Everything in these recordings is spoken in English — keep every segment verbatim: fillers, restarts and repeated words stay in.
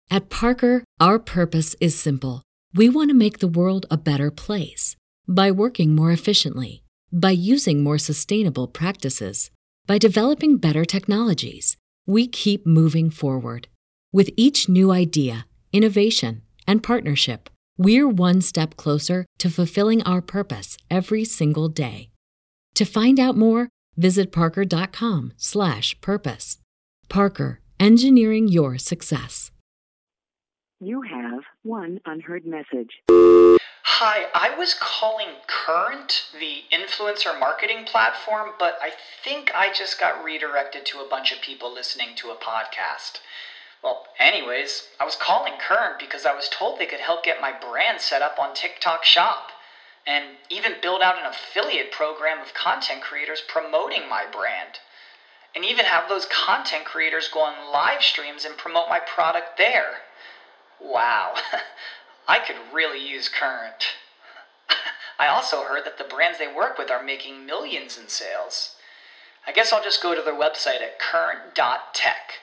At Parker, our purpose is simple. We want to make the world a better place by working more efficiently, by using more sustainable practices, by developing better technologies. We keep moving forward. With each new idea, innovation, and partnership, we're one step closer to fulfilling our purpose every single day. To find out more, visit parker.com slash purpose. Parker, engineering your success. You have one unheard message. Hi, I was calling Current, the influencer marketing platform, but I think I just got redirected to a bunch of people listening to a podcast. Well, anyways, I was calling Current because I was told they could help get my brand set up on TikTok Shop, and even build out an affiliate program of content creators promoting my brand, and even have those content creators go on live streams and promote my product there. Wow, I could really use Current. I also heard that the brands they work with are making millions in sales. I guess I'll just go to their website at current dot tech.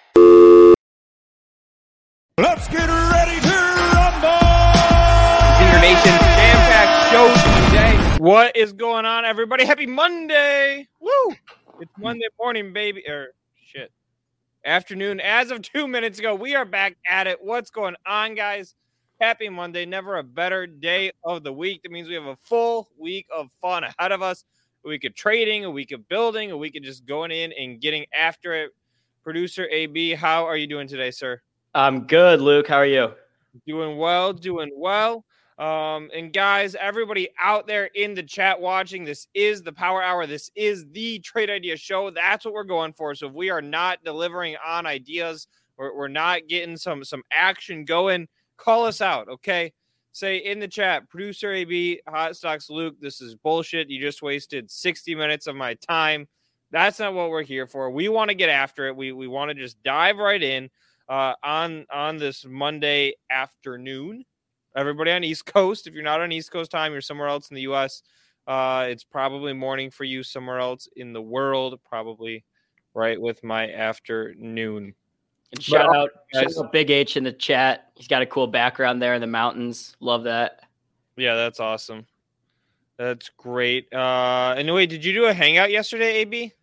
Let's get ready to rumble! Senior Nation jam-packed show today. What is going on, everybody? Happy Monday! Woo! It's Monday morning, baby. Or, shit. Afternoon. As of two minutes ago, we are back at it. What's going on, guys? Happy Monday. Never a better day of the week. That means we have a full week of fun ahead of us. A week of trading, a week of building, a week of just going in and getting after it. Producer A B, how are you doing today, sir? I'm good, Luke. How are you? Doing well, doing well. Um, and guys, everybody out there in the chat watching, this is the Power Hour. This is the Trade Idea Show. That's what we're going for. So if we are not delivering on ideas, or we're not getting some some action going, call us out, okay? Say in the chat, Producer A B, Hot Stocks Luke, this is bullshit. You just wasted sixty minutes of my time. That's not what we're here for. We want to get after it. We we want to just dive right in uh, on on this Monday afternoon. Everybody on East Coast, if you're not on East Coast time, you're somewhere else in the U S. Uh, it's probably morning for you somewhere else in the world, probably right with my afternoon. And shout But, out, guys, shout out Big H in the chat. He's got a cool background there in the mountains. Love that. Yeah, that's awesome. That's great. Uh, anyway, did you do a hangout yesterday, A B?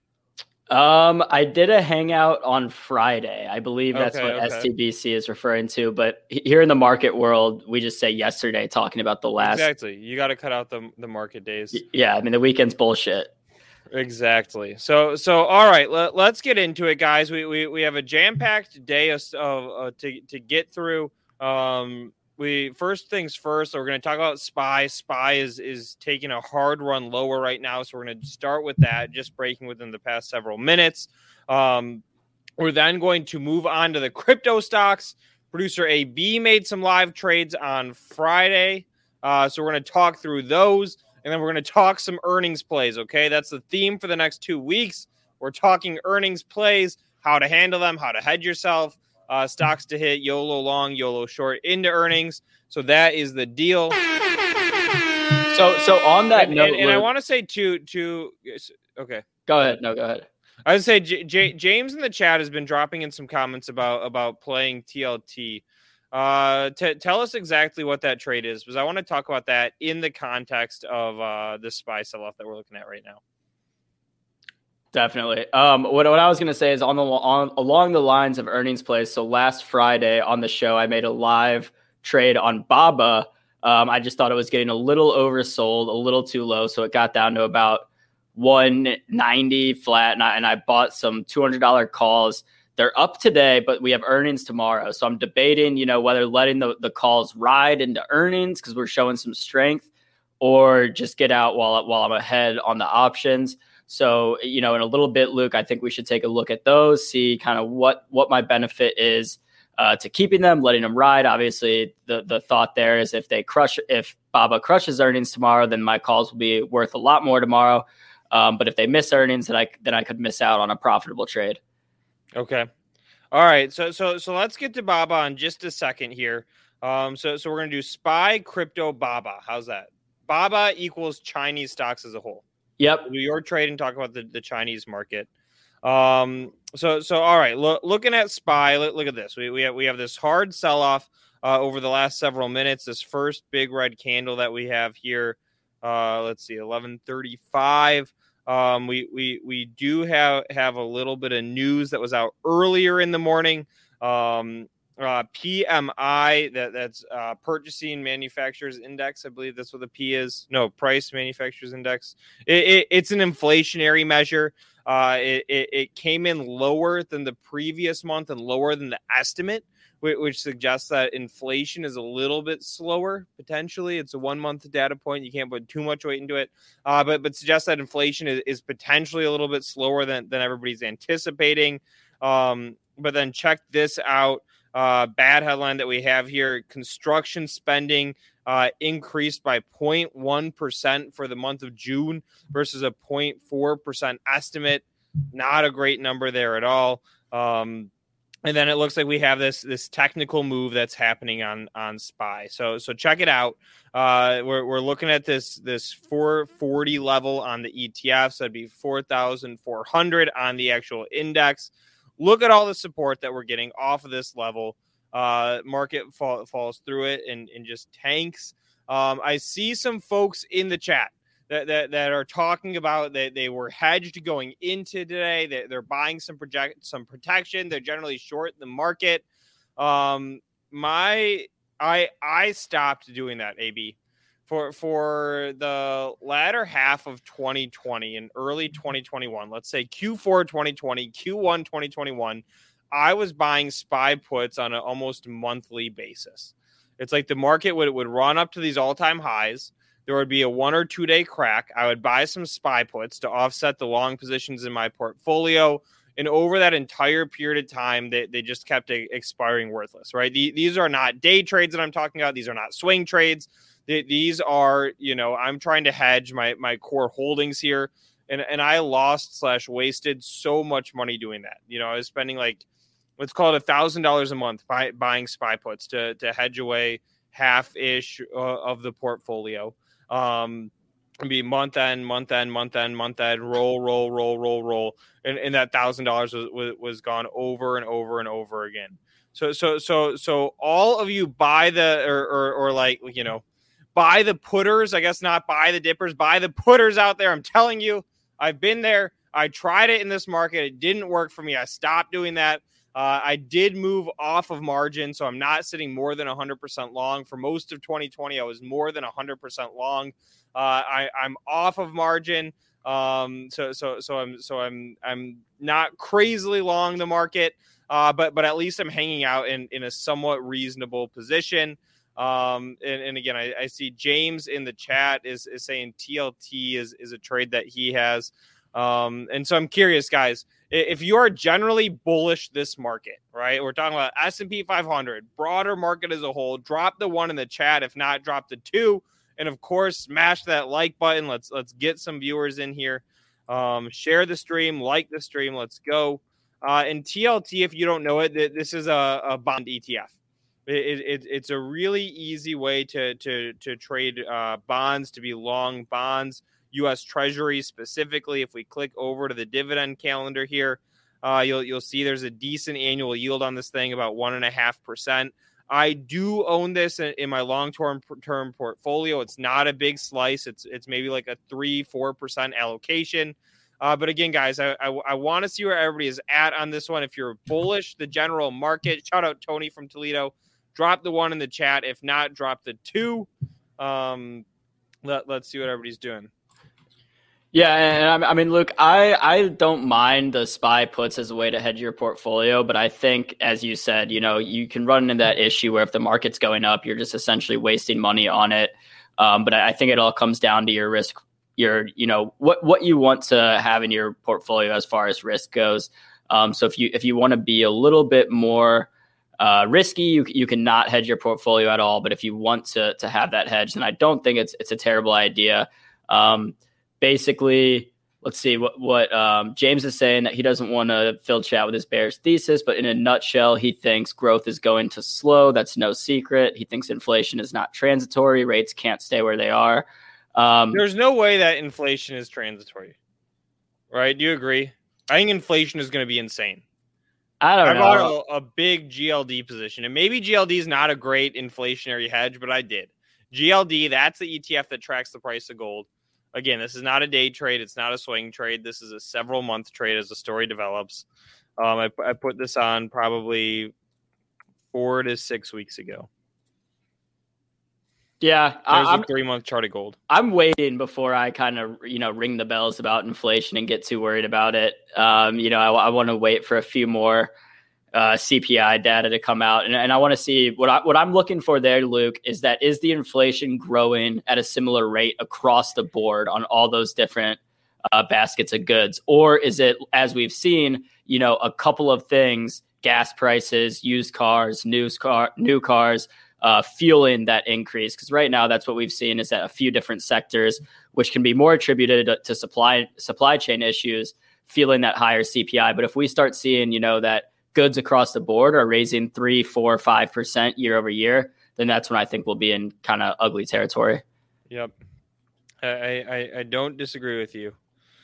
Um, I did a hangout on Friday. I believe that's Okay, what okay. S T B C is referring to. But he- here in the market world, we just say yesterday, talking about the last. Exactly. You got to cut out the the market days. Yeah, I mean the weekend's bullshit. Exactly. So, so all right, let, let's get into it, guys. We we, we have a jam-packed day of, of uh, to to get through. Um, we first things first. We're going to talk about S P Y. S P Y is is taking a hard run lower right now, so we're going to start with that, just breaking within the past several minutes. Um, we're then going to move on to the crypto stocks. Producer A B made some live trades on Friday, uh, so we're going to talk through those. And then we're going to talk some earnings plays, okay? That's the theme for the next two weeks. We're talking earnings plays, how to handle them, how to hedge yourself, uh, stocks to hit, YOLO long, YOLO short into earnings. So that is the deal. So, so on that And, note, and, and I Luke- want to say to to okay. go ahead. No, go ahead. I would say J- J- James in the chat has been dropping in some comments about about playing T L T. Uh, t- tell us exactly what that trade is, because I want to talk about that in the context of uh, the S P Y sell-off that we're looking at right now. Definitely. Um, what, what I was going to say is on the on along the lines of earnings plays. So last Friday on the show, I made a live trade on Baba. Um, I just thought it was getting a little oversold, a little too low, so it got down to about one ninety flat, and I, and I bought some two hundred dollars calls. They're up today, but we have earnings tomorrow. So I'm debating, you know, whether letting the, the calls ride into earnings because we're showing some strength, or just get out while while I'm ahead on the options. So, you know, in a little bit, Luke, I think we should take a look at those, see kind of what what my benefit is uh, to keeping them, letting them ride. Obviously, the the thought there is if they crush, if Baba crushes earnings tomorrow, then my calls will be worth a lot more tomorrow. Um, but if they miss earnings, then I then I could miss out on a profitable trade. Okay. All right. So so so let's get to Baba in just a second here. Um, so so we're gonna do S P Y, crypto, Baba. How's that? Baba equals Chinese stocks as a whole. Yep. We'll do your trade and talk about the, the Chinese market. Um, so, so all right, look, looking at S P Y, look, look at this. We, we have, we have this hard sell-off uh, over the last several minutes. This first big red candle that we have here, uh, let's see, eleven thirty-five. Um, we, we, we do have, have a little bit of news that was out earlier in the morning. Um, uh, P M I, that that's uh, Purchasing Manufacturers Index. I believe that's what the P is. No, Price Manufacturers Index. It, it, it's an inflationary measure. Uh, it, it, it came in lower than the previous month and lower than the estimate, which, which suggests that inflation is a little bit slower, potentially. It's a one-month data point. You can't put too much weight into it, uh, but but suggests that inflation is, is potentially a little bit slower than, than everybody's anticipating. Um, but then check this out. Uh, bad headline that we have here: construction spending uh, increased by zero point one percent for the month of June versus a zero point four percent estimate. Not a great number there at all. Um, and then it looks like we have this this technical move that's happening on on S P Y. So so check it out. Uh, we're we're looking at this this four forty level on the E T Fs. That'd be four thousand four hundred on the actual index. Look at all the support that we're getting off of this level. Uh, market fall, falls through it and, and just tanks. Um, I see some folks in the chat that, that, that are talking about that they were hedged going into today. They, they're buying some project some protection. They're generally short the market. Um, my I I stopped doing that, A B. For for the latter half of twenty twenty and early twenty twenty-one, let's say Q four twenty twenty, Q one twenty twenty-one, I was buying S P Y puts on an almost monthly basis. It's like the market would, would run up to these all-time highs. There would be a one or two day crack. I would buy some S P Y puts to offset the long positions in my portfolio. And over that entire period of time, they, they just kept expiring worthless, right? The, these are not day trades that I'm talking about. These are not swing trades. These are, you know, I'm trying to hedge my my core holdings here, and and I lost slash wasted so much money doing that. You know, I was spending like, let's call it a thousand dollars a month buy, buying S P Y puts to to hedge away half ish uh, of the portfolio. Um, it'd be month end, month end, month end, month end, roll, roll, roll, roll, roll, and and that thousand dollars was, was was gone over and over and over again. So so so so all of you buy the or or, or like you know. Buy the putters, I guess not buy the dippers, buy the putters out there. I'm telling you, I've been there. I tried it in this market. It didn't work for me. I stopped doing that. Uh, I did move off of margin, so I'm not sitting more than one hundred percent long. For most of twenty twenty, I was more than one hundred percent long. Uh, I, I'm off of margin, um, so so so I'm so I'm I'm not crazily long the market, uh, but but at least I'm hanging out in in a somewhat reasonable position. Um, and, and again, I, I see James in the chat is, is saying T L T is, is a trade that he has. Um, and so I'm curious, guys, if you are generally bullish this market, right? We're talking about S and P five hundred, broader market as a whole, drop the one in the chat. If not, drop the two. And of course, smash that like button. Let's, let's get some viewers in here. Um, share the stream, like the stream. Let's go. Uh, and T L T, if you don't know it, this is a, a bond E T F. It, it, it's a really easy way to to to trade uh, bonds, to be long bonds, U S Treasury specifically. If we click over to the dividend calendar here, uh, you'll you'll see there's a decent annual yield on this thing, about one and a half percent. I do own this in, in my long-term term portfolio. It's not a big slice. It's it's maybe like a three four percent allocation. Uh, but again, guys, I I, I want to see where everybody is at on this one. If you're bullish, the general market, shout out Tony from Toledo. Drop the one in the chat. If not, drop the two. Um, let, let's see what everybody's doing. Yeah, and I mean, look, I, I don't mind the S P Y puts as a way to hedge your portfolio, but I think, as you said, you know, you can run into that issue where if the market's going up, you're just essentially wasting money on it. Um, but I think it all comes down to your risk, your, you know, what, what you want to have in your portfolio as far as risk goes. Um, so if you if you want to be a little bit more Uh, risky, you you cannot hedge your portfolio at all. But if you want to to have that hedge, then I don't think it's it's a terrible idea. Um, basically, let's see what what um, James is saying, that he doesn't want to fill chat with his bearish thesis, but in a nutshell, he thinks growth is going to slow. That's no secret. He thinks inflation is not transitory. Rates can't stay where they are. Um, There's no way that inflation is transitory, right? Do you agree? I think inflation is going to be insane. I don't I know. bought a, a big G L D position, and maybe G L D is not a great inflationary hedge, but I did. G L D, that's the E T F that tracks the price of gold. Again, this is not a day trade. It's not a swing trade. This is a several month trade as the story develops. Um, I, I put this on probably four to six weeks ago. Yeah, There's I'm, a three month chart of gold. I'm waiting before I kind of, you know, ring the bells about inflation and get too worried about it. Um, you know, I, I want to wait for a few more uh, C P I data to come out, and, and I want to see what I what I'm looking for there, Luke, is that is the inflation growing at a similar rate across the board on all those different uh, baskets of goods, or is it, as we've seen, you know, a couple of things, gas prices, used cars, new car, new cars. Uh, fueling that increase, because right now that's what we've seen is that a few different sectors, which can be more attributed to, to supply supply chain issues, feeling that higher C P I. But if we start seeing, you know, that goods across the board are raising three, four, five percent year over year, then that's when I think we'll be in kind of ugly territory. Yep, I, I I don't disagree with you.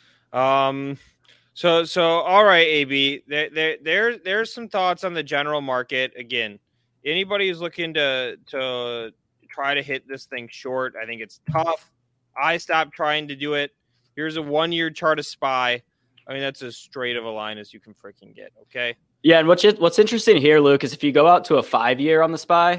Um, so so all right, A B, there there there there's some thoughts on the general market again. Anybody who's looking to to try to hit this thing short, I think it's tough. I stopped trying to do it. Here's a one-year chart of S P Y. I mean, that's as straight of a line as you can freaking get, okay? Yeah, and what's what's interesting here, Luke, is if you go out to a five-year on the S P Y,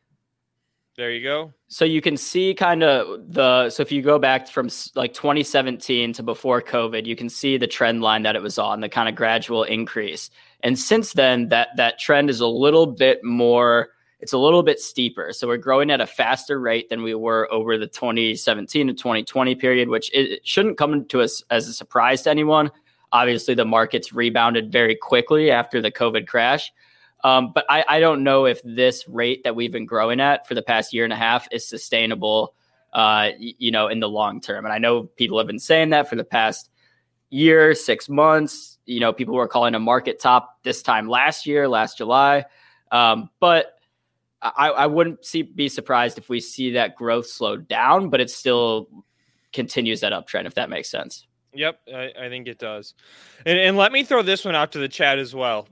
there you go. So you can see kind of the, so if you go back from like twenty seventeen to before COVID, you can see the trend line that it was on, the kind of gradual increase. And since then, that that trend is a little bit more, it's a little bit steeper. So we're growing at a faster rate than we were over the twenty seventeen to twenty twenty period, which it shouldn't come to us as a surprise to anyone. Obviously, the market's rebounded very quickly after the COVID crash. Um, but I, I don't know if this rate that we've been growing at for the past year and a half is sustainable, uh, you know, in the long term. And I know people have been saying that for the past year, six months. You know, people were calling a market top this time last year, last July. Um, but I, I wouldn't see, be surprised if we see that growth slow down, but it still continues that uptrend, if that makes sense. Yep, I, I think it does. And, and let me throw this one out to the chat as well.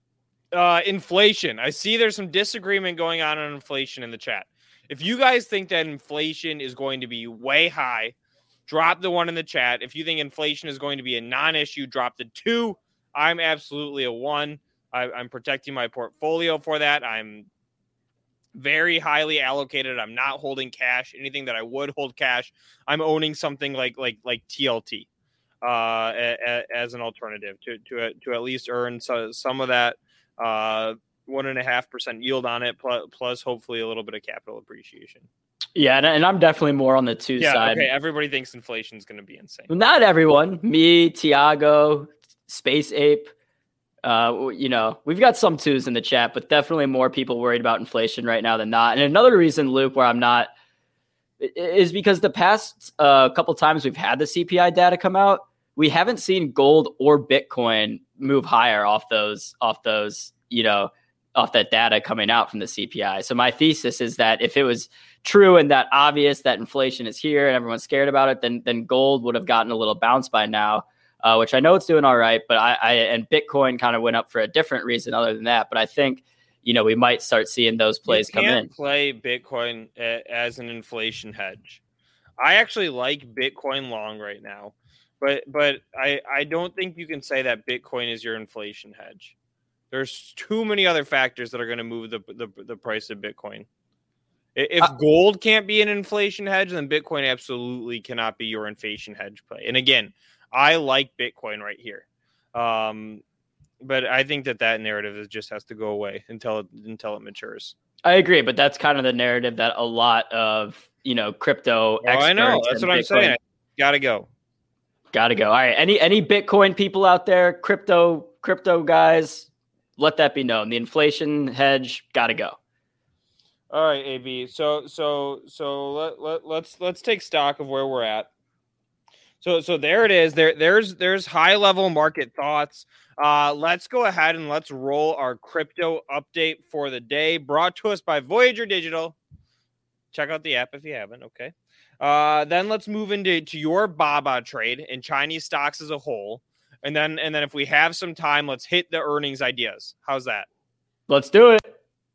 Uh, inflation. I see there's some disagreement going on on inflation in the chat. If you guys think that inflation is going to be way high, drop the one in the chat. If you think inflation is going to be a non-issue, drop the two. I'm absolutely a one. I, I'm protecting my portfolio for that. I'm very highly allocated. I'm not holding cash. Anything that I would hold cash, I'm owning something like like like T L T uh, a, a, as an alternative to to to at least earn so, some of that uh, one and a half percent yield on it, plus, plus hopefully a little bit of capital appreciation. Yeah, and, and I'm definitely more on the two yeah, side. Okay, everybody thinks inflation is going to be insane. Not everyone. Me, Tiago, Space Ape. Uh, you know, we've got some twos in the chat, but definitely more people worried about inflation right now than not. And another reason, Luke, where I'm not is because the past uh, couple times we've had the C P I data come out, we haven't seen gold or Bitcoin move higher off those, off those, you know, off that data coming out from the C P I. So my thesis is that if it was true and that obvious that inflation is here and everyone's scared about it, then then gold would have gotten a little bounce by now, uh, which I know it's doing all right. But I, I and Bitcoin kind of went up for a different reason other than that. But I think, you know, we might start seeing those plays you come can't in. Play Bitcoin a, as an inflation hedge. I actually like Bitcoin long right now, but but I I don't think you can say that Bitcoin is your inflation hedge. There's too many other factors that are going to move the, the the price of Bitcoin. If uh, gold can't be an inflation hedge, then Bitcoin absolutely cannot be your inflation hedge play. And again, I like Bitcoin right here, um, but I think that that narrative is just has to go away until it, until it matures. I agree, but that's kind of the narrative that a lot of you know crypto. Oh, I know that's what Bitcoin, I'm saying. Got to go. Got to go. All right. Any any Bitcoin people out there, crypto crypto guys? Let that be known. The inflation hedge got to go. All right, A B. So so so let, let let's let's take stock of where we're at. So so there it is. There there's there's high level market thoughts. Uh, let's go ahead and let's roll our crypto update for the day, brought to us by Voyager Digital. Check out the app if you haven't. Okay. Uh, then let's move into to your B A B A trade and Chinese stocks as a whole. And then, and then if we have some time, let's hit the earnings ideas. How's that? Let's do it.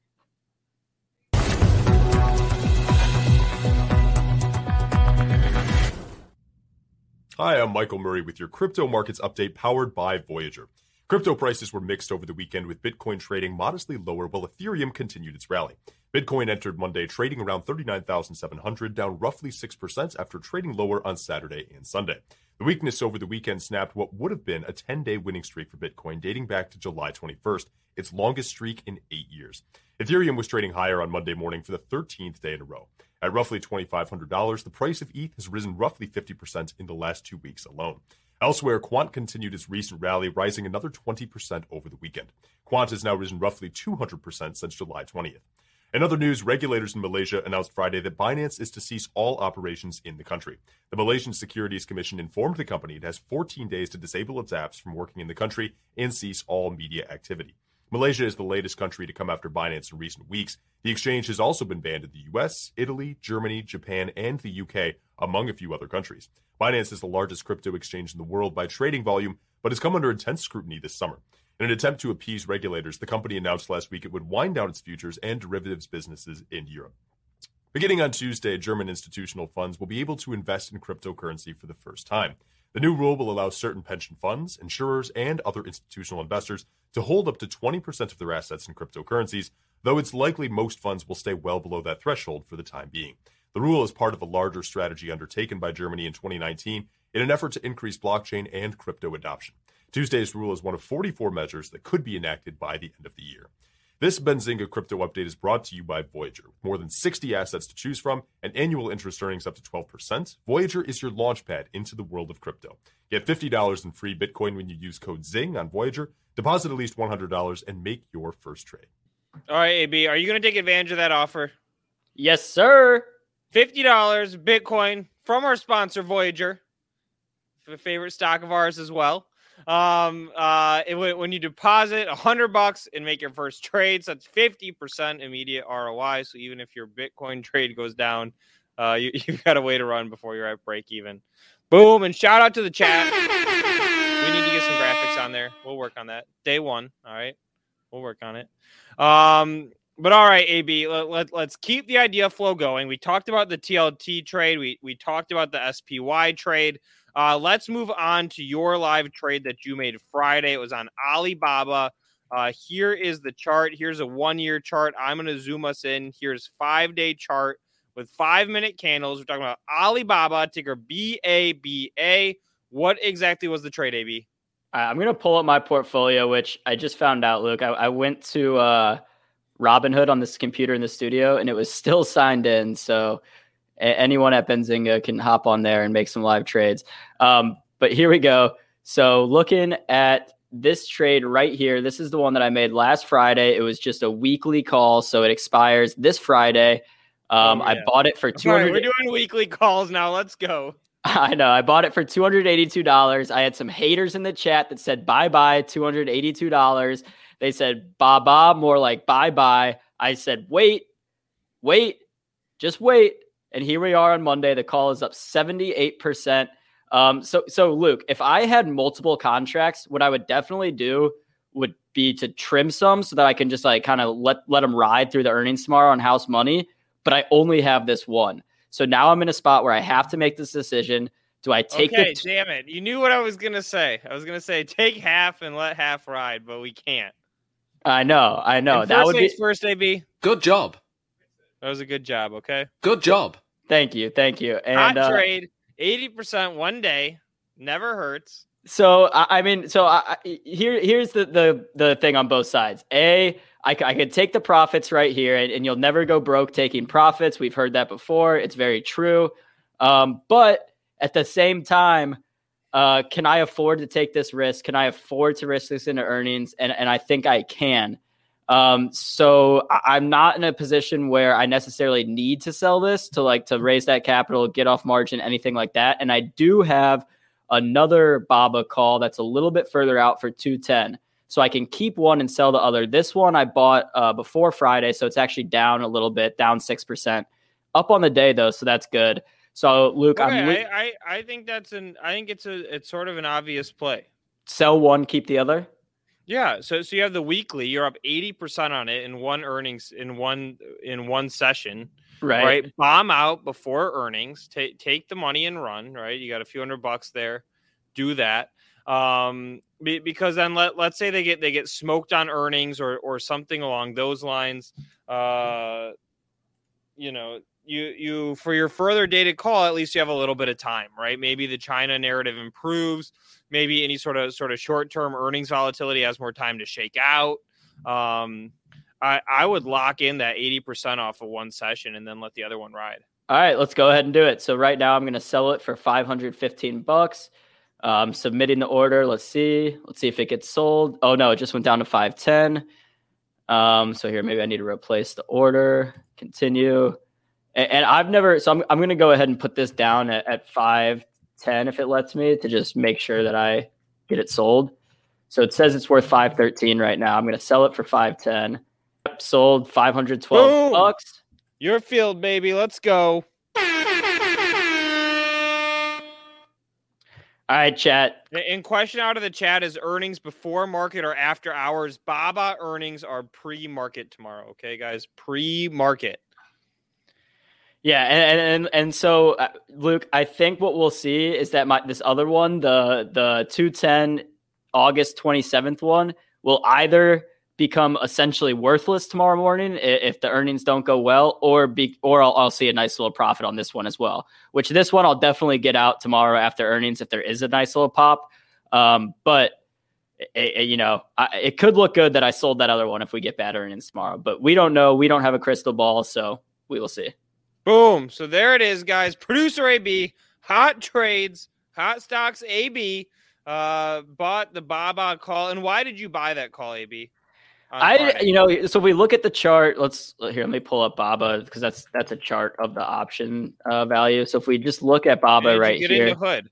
Hi, I'm Michael Murray with your crypto markets update powered by Voyager. Crypto prices were mixed over the weekend with Bitcoin trading modestly lower while Ethereum continued its rally. Bitcoin entered Monday trading around thirty-nine thousand seven hundred, down roughly six percent after trading lower on Saturday and Sunday. The weakness over the weekend snapped what would have been a ten-day winning streak for Bitcoin dating back to July twenty-first, its longest streak in eight years. Ethereum was trading higher on Monday morning for the thirteenth day in a row. At roughly two thousand five hundred dollars, the price of E T H has risen roughly fifty percent in the last two weeks alone. Elsewhere, Quant continued its recent rally, rising another twenty percent over the weekend. Quant has now risen roughly two hundred percent since July twentieth. In other news, regulators in Malaysia announced Friday that Binance is to cease all operations in the country. The Malaysian Securities Commission informed the company it has fourteen days to disable its apps from working in the country and cease all media activity. Malaysia is the latest country to come after Binance in recent weeks. The exchange has also been banned in the U S, Italy, Germany, Japan, and the U K, among a few other countries. Binance is the largest crypto exchange in the world by trading volume, but has come under intense scrutiny this summer. In an attempt to appease regulators, the company announced last week it would wind down its futures and derivatives businesses in Europe. Beginning on Tuesday, German institutional funds will be able to invest in cryptocurrency for the first time. The new rule will allow certain pension funds, insurers, and other institutional investors to hold up to twenty percent of their assets in cryptocurrencies, though it's likely most funds will stay well below that threshold for the time being. The rule is part of a larger strategy undertaken by Germany in twenty nineteen in an effort to increase blockchain and crypto adoption. Tuesday's rule is one of forty-four measures that could be enacted by the end of the year. This Benzinga crypto update is brought to you by Voyager. With more than sixty assets to choose from and annual interest earnings up to twelve percent, Voyager is your launchpad into the world of crypto. Get fifty dollars in free Bitcoin when you use code ZING on Voyager, deposit at least one hundred dollars, and make your first trade. All right, A B, are you going to take advantage of that offer? Yes, sir. fifty dollars Bitcoin from our sponsor, Voyager, a favorite stock of ours as well. Um, uh, it, when you deposit a hundred bucks and make your first trade, so that's fifty percent immediate R O I. So even if your Bitcoin trade goes down, uh, you, you've got a way to run before you're at break even. Boom. And shout out to the chat. We need to get some graphics on there. We'll work on that. Day one. All right. We'll work on it. Um, but all right, A B, let, let, let's keep the idea flow going. We talked about the T L T trade. We, we talked about the S P Y trade. Uh, let's move on to your live trade that you made Friday. It was on Alibaba. Uh, here is the chart. Here's a one-year chart. I'm going to zoom us in. Here's five-day chart with five-minute candles. We're talking about Alibaba, ticker B A B A. What exactly was the trade, A B? I'm going to pull up my portfolio, which I just found out, Luke. I, I went to uh, Robinhood on this computer in the studio, and it was still signed in, so anyone at Benzinga can hop on there and make some live trades. Um, but here we go. So looking at this trade right here, this is the one that I made last Friday. It was just a weekly call, so it expires this Friday. Um, oh, yeah. I bought it for two hundred. Right, we're doing weekly calls now. Let's go. I know. I bought it for two hundred eighty-two dollars. I had some haters in the chat that said bye-bye, two hundred eighty-two dollars. They said ba-ba, more like bye-bye. I said, wait, wait, just wait. And here we are on Monday. The call is up seventy-eight percent. Um, so, so Luke, if I had multiple contracts, what I would definitely do would be to trim some so that I can just like kind of let, let them ride through the earnings tomorrow on house money. But I only have this one. So now I'm in a spot where I have to make this decision. Do I take okay, the t- damn it. You knew what I was going to say. I was going to say take half and let half ride, but we can't. I know. I know. And that would be first, A B. Good job. That was a good job. Okay. Good job. Thank you. Thank you. And hot uh, trade, eighty percent one day. Never hurts. So, I, I mean, so I, here, here's the, the, the thing on both sides. A, I, I could take the profits right here, and, and you'll never go broke taking profits. We've heard that before. It's very true. Um, but at the same time, uh, can I afford to take this risk? Can I afford to risk this into earnings? And, and I think I can. Um, so I'm not in a position where I necessarily need to sell this to like to raise that capital, get off margin, anything like that. And I do have another Baba call that's a little bit further out for two ten. So I can keep one and sell the other. This one I bought uh, before Friday, so it's actually down a little bit, down six percent. Up on the day though, so that's good. So Luke, okay, I'm I, I I think that's an I think it's a it's sort of an obvious play. sell one, keep the other. Yeah, so so you have the weekly. You're up eighty percent on it in one earnings in one in one session. Right. Right. Bomb out before earnings. Take take the money and run. Right. You got a few hundred bucks there. Do that. Um, be, because then let let's say they get they get smoked on earnings or or something along those lines. Uh, you know, you you for your further dated call, at least you have a little bit of time, right? Maybe the China narrative improves. Maybe any sort of sort of short term earnings volatility has more time to shake out. Um, I, I would lock in that eighty percent off of one session and then let the other one ride. All right, let's go ahead and do it. So right now I'm going to sell it for five hundred fifteen bucks. Um, submitting the order. Let's see. Let's see if it gets sold. Oh no, it just went down to five ten. Um, so here, maybe I need to replace the order. Continue. And, and I've never, so I'm, I'm going to go ahead and put this down at, at five ten if it lets me, to just make sure that I get it sold. So it says it's worth five thirteen right now. I'm going to sell it for five ten. Sold five hundred twelve Boom. bucks. Your field, baby. Let's go. All right, chat. And question out of the chat is earnings before market or after hours. Baba earnings are pre-market tomorrow. Okay, guys, pre-market. Yeah, and and and so uh, Luke, I think what we'll see is that my this other one, the the two ten August twenty-seventh one, will either become essentially worthless tomorrow morning if the earnings don't go well, or be or I'll, I'll see a nice little profit on this one as well. Which this one I'll definitely get out tomorrow after earnings if there is a nice little pop. Um, but it, it, you know, I, it could look good that I sold that other one if we get bad earnings tomorrow. But we don't know. We don't have a crystal ball, so we will see. Boom. So there it is, guys. Producer A B, hot trades, hot stocks A B, uh, bought the Baba call. And why did you buy that call, A B? I, Friday? you know, so if we look at the chart, let's here, let me pull up Baba because that's, that's a chart of the option uh, value. So if we just look at Baba right get here, into Hood.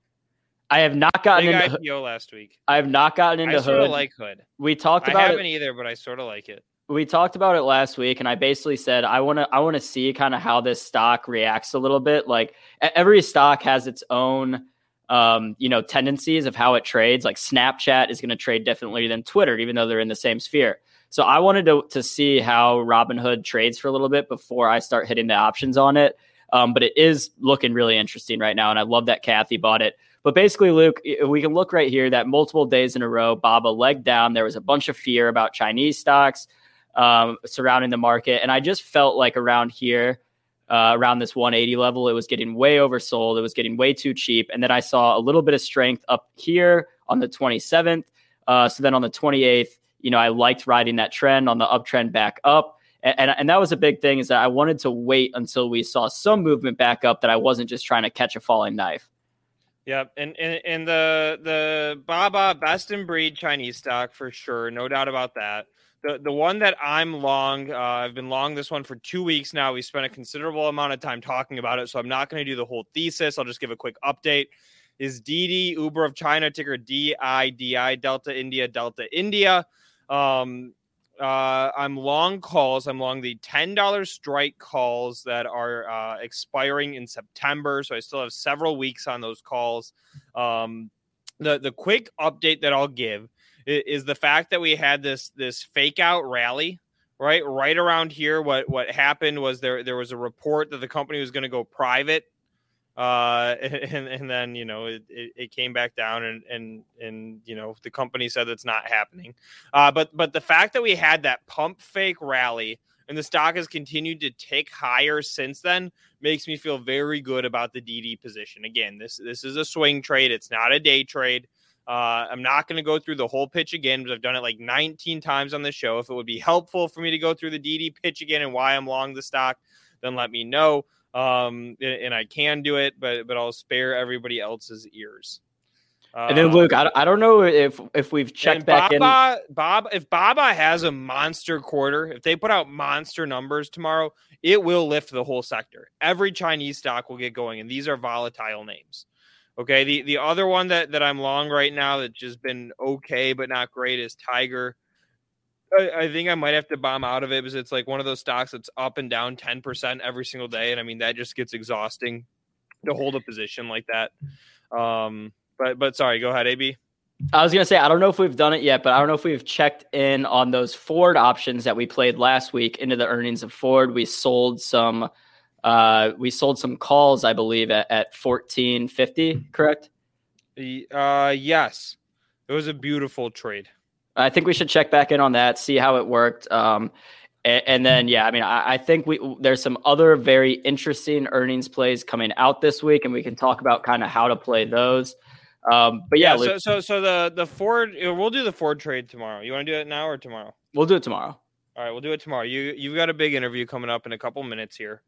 I have not gotten Big into I P O last week. I have not gotten into I sort Hood. of like Hood. We talked about I haven't it. either, but I sort of like it. We talked about it last week, and I basically said I want to I want to see kind of how this stock reacts a little bit. Like every stock has its own, um, you know, tendencies of how it trades. Like Snapchat is going to trade differently than Twitter, even though they're in the same sphere. So I wanted to to see how Robinhood trades for a little bit before I start hitting the options on it. Um, but it is looking really interesting right now, and I love that Kathy bought it. But basically, Luke, we can look right here that multiple days in a row, Baba legged down. There was a bunch of fear about Chinese stocks um, surrounding the market. And I just felt like around here, uh, around this one eighty level, it was getting way oversold. It was getting way too cheap. And then I saw a little bit of strength up here on the twenty-seventh. Uh, so then on the twenty-eighth, you know, I liked riding that trend on the uptrend back up. And, and, and that was a big thing, is that I wanted to wait until we saw some movement back up, that I wasn't just trying to catch a falling knife. Yep, and, and and the the Baba best in breed Chinese stock for sure, no doubt about that. The the one that I'm long, uh, I've been long this one for two weeks now. We spent a considerable amount of time talking about it, so I'm not going to do the whole thesis. I'll just give a quick update. Is Didi, Uber of China, ticker D I D I, Delta India, Delta India. Um, uh, I'm long calls. I'm long the ten dollars strike calls that are uh, expiring in September. So I still have several weeks on those calls. Um, the, the quick update that I'll give is, is the fact that we had this, this fake out rally, right? Right around here. What, what happened was there, there was a report that the company was going to go private. Uh, and, and then, you know, it, it, it came back down and, and, and, you know, the company said it's not happening. Uh, but, but the fact that we had that pump fake rally and the stock has continued to tick higher since then makes me feel very good about the D D position. Again, this, this is a swing trade. It's not a day trade. Uh, I'm not going to go through the whole pitch again, because I've done it like nineteen times on the show. If it would be helpful for me to go through the D D pitch again and why I'm long the stock, then let me know. Um, and I can do it, but, but I'll spare everybody else's ears. Uh, and then Luke, I, I don't know if, if we've checked back Baba, in. Bob, if Baba has a monster quarter, if they put out monster numbers tomorrow, it will lift the whole sector. Every Chinese stock will get going, and these are volatile names. Okay. The, the other one that, that I'm long right now that's just been okay, but not great, is Tiger. I, I think I might have to bomb out of it because it's like one of those stocks that's up and down ten percent every single day. And I mean, that just gets exhausting to hold a position like that. Um, but, but sorry, go ahead, A B. I was going to say, I don't know if we've done it yet, but I don't know if we've checked in on those Ford options that we played last week into the earnings of Ford. We sold some, uh, we sold some calls, I believe, at, at fourteen fifty, correct? Uh, yes. It was a beautiful trade. I think we should check back in on that, see how it worked. Um, and, and then, yeah, I mean, I, I think we there's some other very interesting earnings plays coming out this week, and we can talk about kind of how to play those. Um, but yeah, yeah so, so so the the Ford, we'll do the Ford trade tomorrow. You want to do it now or tomorrow? We'll do it tomorrow. All right, we'll do it tomorrow. You you've got a big interview coming up in a couple minutes here.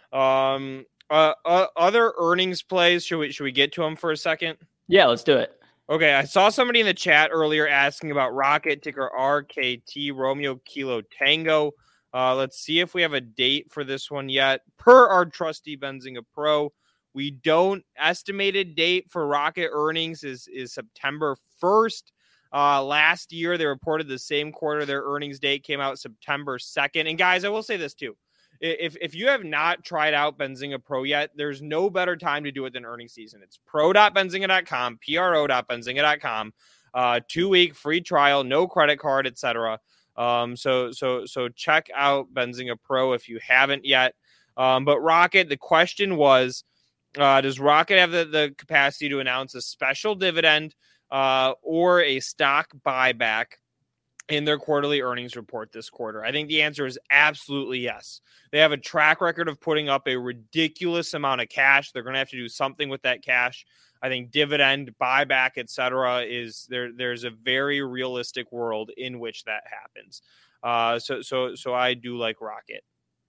Um, uh, uh, other earnings plays. Should we should we get to them for a second? Yeah, let's do it. Okay, I saw somebody in the chat earlier asking about Rocket, ticker R K T, Romeo Kilo Tango. Uh, let's see if we have a date for this one yet. Per our trusty Benzinga Pro, we don't. Estimated date for Rocket earnings is, is September first. Uh, last year, they reported the same quarter. Their earnings date came out September second. And guys, I will say this too. If if you have not tried out Benzinga Pro yet, there's no better time to do it than earnings season. It's pro dot benzinga dot com, pro dot benzinga dot com. Uh, two-week free trial, no credit card, et cetera. Um, so, so, so check out Benzinga Pro if you haven't yet. Um, but Rocket, the question was, Uh, does Rocket have the, the capacity to announce a special dividend uh, or a stock buyback in their quarterly earnings report this quarter? I think the answer is absolutely yes. They have a track record of putting up a ridiculous amount of cash. They're going to have to do something with that cash. I think dividend, buyback, et cetera, is there. There's a very realistic world in which that happens. Uh, so, so, so I do like Rocket.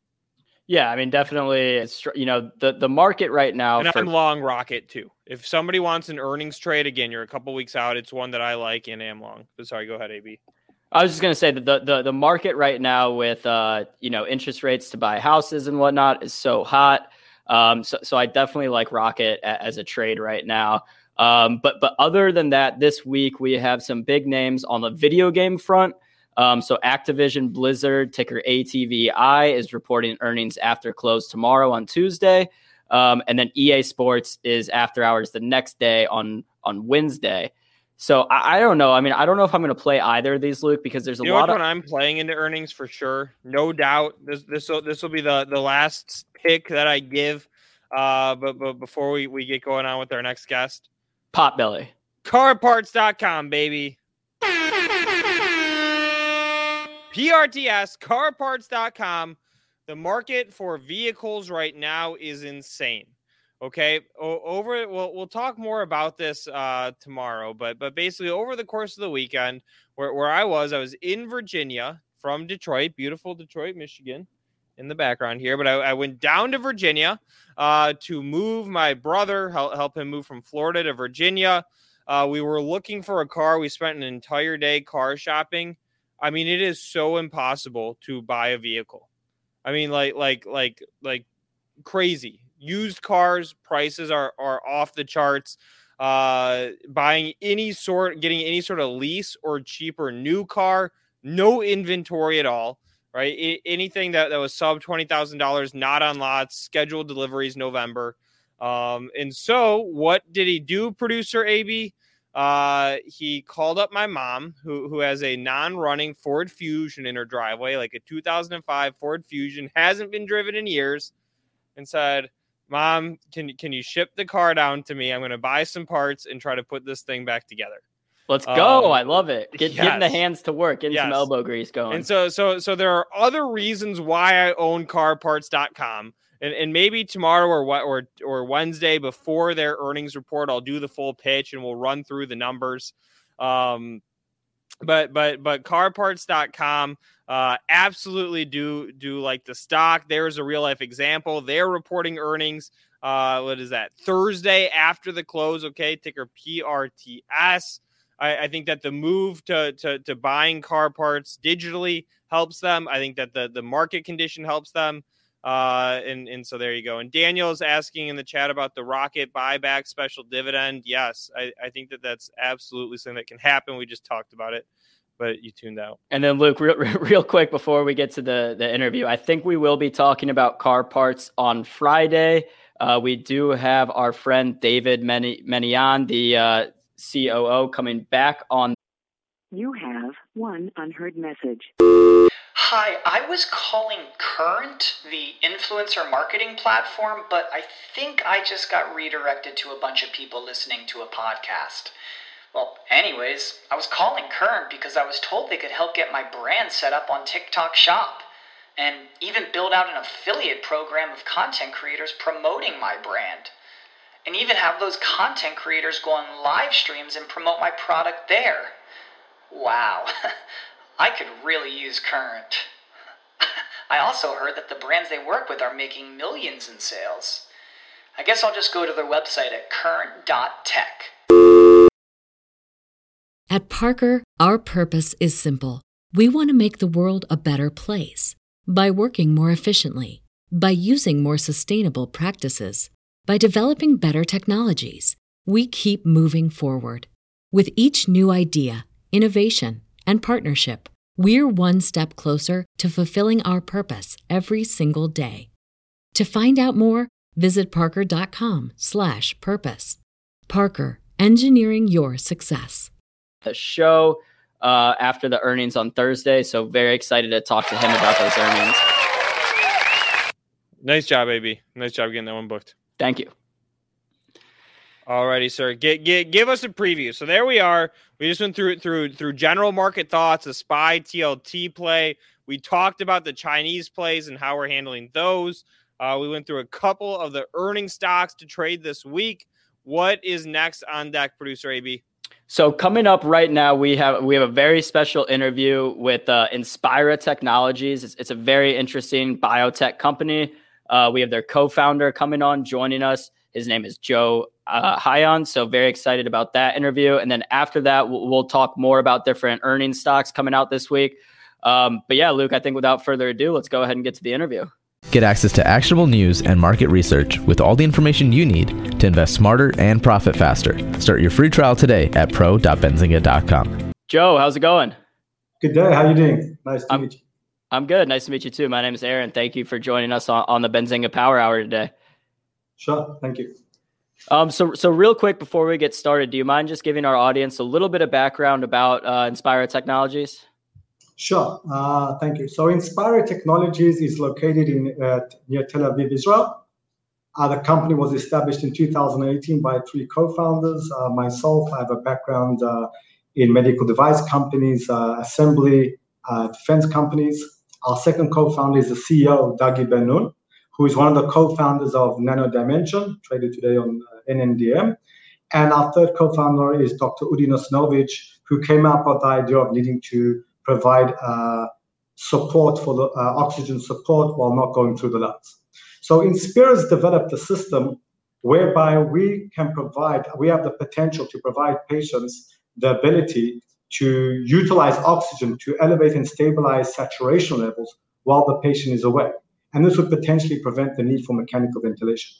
Yeah, I mean, definitely, it's, you know, the, the market right now. And for, I'm long Rocket, too. If somebody wants an earnings trade, again, you're a couple weeks out. It's one that I like and am long. But sorry, go ahead, A B. I was just going to say that the, the, the market right now with, uh, you know, interest rates to buy houses and whatnot is so hot. Um, so, so I definitely like Rocket a, as a trade right now. Um, but but other than that, this week we have some big names on the video game front. Um, so Activision Blizzard, ticker A T V I, is reporting earnings after close tomorrow on Tuesday. Um, and then E A Sports is after hours the next day on, on Wednesday. So I, I don't know. I mean, I don't know if I'm going to play either of these, Luke, because there's a you know lot which of one I'm playing into earnings for sure. No doubt. This this will this will be the, the last pick that I give. Uh, but but before we, we get going on with our next guest, Potbelly. car parts dot com, baby. P R T S, car parts dot com. The market for vehicles right now is insane. Okay, o- over we'll we'll talk more about this uh, tomorrow, but but basically over the course of the weekend, where where I was, I was in Virginia from Detroit, beautiful Detroit, Michigan, in the background here. But I, I went down to Virginia uh, to move my brother, help help him move from Florida to Virginia. Uh, we were looking for a car. We spent an entire day car shopping. I mean, it is so impossible to buy a vehicle. I mean, like, like, like, like crazy. Used cars prices are, are off the charts. Uh, buying any sort, getting any sort of lease or cheaper new car, no inventory at all, right? I, anything that, that was sub twenty thousand dollars, not on lots, scheduled deliveries November. Um, and so what did he do, producer A B? Uh, he called up my mom, who who has a non-running Ford Fusion in her driveway, like a two thousand five Ford Fusion, hasn't been driven in years, and said, "Mom, can can you ship the car down to me? I'm going to buy some parts and try to put this thing back together." Let's go! Um, I love it. Get yes. getting the hands to work, getting yes. some elbow grease going. And so so so there are other reasons why I own car parts dot com. And, and maybe tomorrow or what or or Wednesday before their earnings report, I'll do the full pitch and we'll run through the numbers. Um, but but but car parts dot com uh, absolutely do do like the stock. There's a real life example. They're reporting earnings. Uh, what is that? Thursday after the close. Okay, ticker P R T S. I, I think that the move to, to to buying car parts digitally helps them. I think that the the market condition helps them. Uh, and, and so there you go. And Daniel is asking in the chat about the Rocket buyback special dividend. Yes, I, I think that that's absolutely something that can happen. We just talked about it, but you tuned out. And then Luke, real, real quick before we get to the, the interview, I think we will be talking about car parts on Friday. Uh, we do have our friend David Menian, the uh, C O O, coming back on. You have one unheard message. Hi, I was calling Current, the influencer marketing platform, but I think I just got redirected to a bunch of people listening to a podcast. Well, anyways, I was calling Current because I was told they could help get my brand set up on TikTok Shop, and even build out an affiliate program of content creators promoting my brand, and even have those content creators go on live streams and promote my product there. Wow, I could really use Current. I also heard that the brands they work with are making millions in sales. I guess I'll just go to their website at current dot tech. At Parker, our purpose is simple. We want to make the world a better place by working more efficiently, by using more sustainable practices, by developing better technologies. We keep moving forward. With each new idea, innovation, and partnership, we're one step closer to fulfilling our purpose every single day. To find out more, visit parker.com slash purpose. Parker, engineering your success. The show uh, after the earnings on Thursday, so very excited to talk to him about those earnings. Nice job, A B. Nice job getting that one booked. Thank you. Alrighty, sir. Get, get, give us a preview. So there we are. We just went through through through general market thoughts, the S P Y T L T play. We talked about the Chinese plays and how we're handling those. Uh, we went through a couple of the earning stocks to trade this week. What is next on deck, producer A B? So coming up right now, we have we have a very special interview with uh, Inspira Technologies. It's, it's a very interesting biotech company. Uh, we have their co-founder coming on, joining us. His name is Joe uh, Hyon. So very excited about that interview. And then after that, we'll, we'll talk more about different earnings stocks coming out this week. Um, but yeah, Luke, I think without further ado, let's go ahead and get to the interview. Get access to actionable news and market research with all the information you need to invest smarter and profit faster. Start your free trial today at pro dot benzinga dot com. Joe, how's it going? Good day. How you doing? Nice to I'm, meet you. I'm good. Nice to meet you too. My name is Aaron. Thank you for joining us on, on the Benzinga Power Hour today. Sure. Thank you. Um, so, so real quick before we get started, do you mind just giving our audience a little bit of background about uh, Inspira Technologies? Sure. Uh, thank you. So Inspira Technologies is located in uh, near Tel Aviv, Israel. Uh, the company was established in two thousand eighteen by three co-founders. Uh, myself, I have a background uh, in medical device companies, uh, assembly, uh, defense companies. Our second co-founder is the C E O, Dagi Ben-Nun, who is one of the co-founders of Nano Dimension, traded today on uh, N N D M. And our third co-founder is Doctor Udi Nosnovich, who came up with the idea of needing to provide uh, support for the uh, oxygen support while not going through the lungs. So Inspira's developed a system whereby we can provide, we have the potential to provide patients the ability to utilize oxygen to elevate and stabilize saturation levels while the patient is away. And this would potentially prevent the need for mechanical ventilation.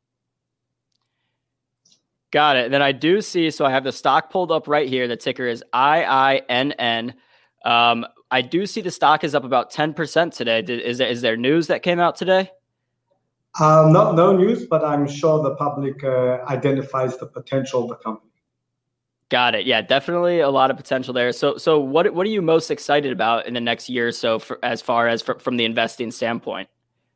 Got it. Then I do see, so I have the stock pulled up right here. The ticker is I I N N. Um, I do see the stock is up about ten percent today. Did, is, there, is there news that came out today? Um, not, no news, but I'm sure the public uh, identifies the potential of the company. Got it. Yeah, definitely a lot of potential there. So, so what what are you most excited about in the next year or so, for, as far as for, from the investing standpoint?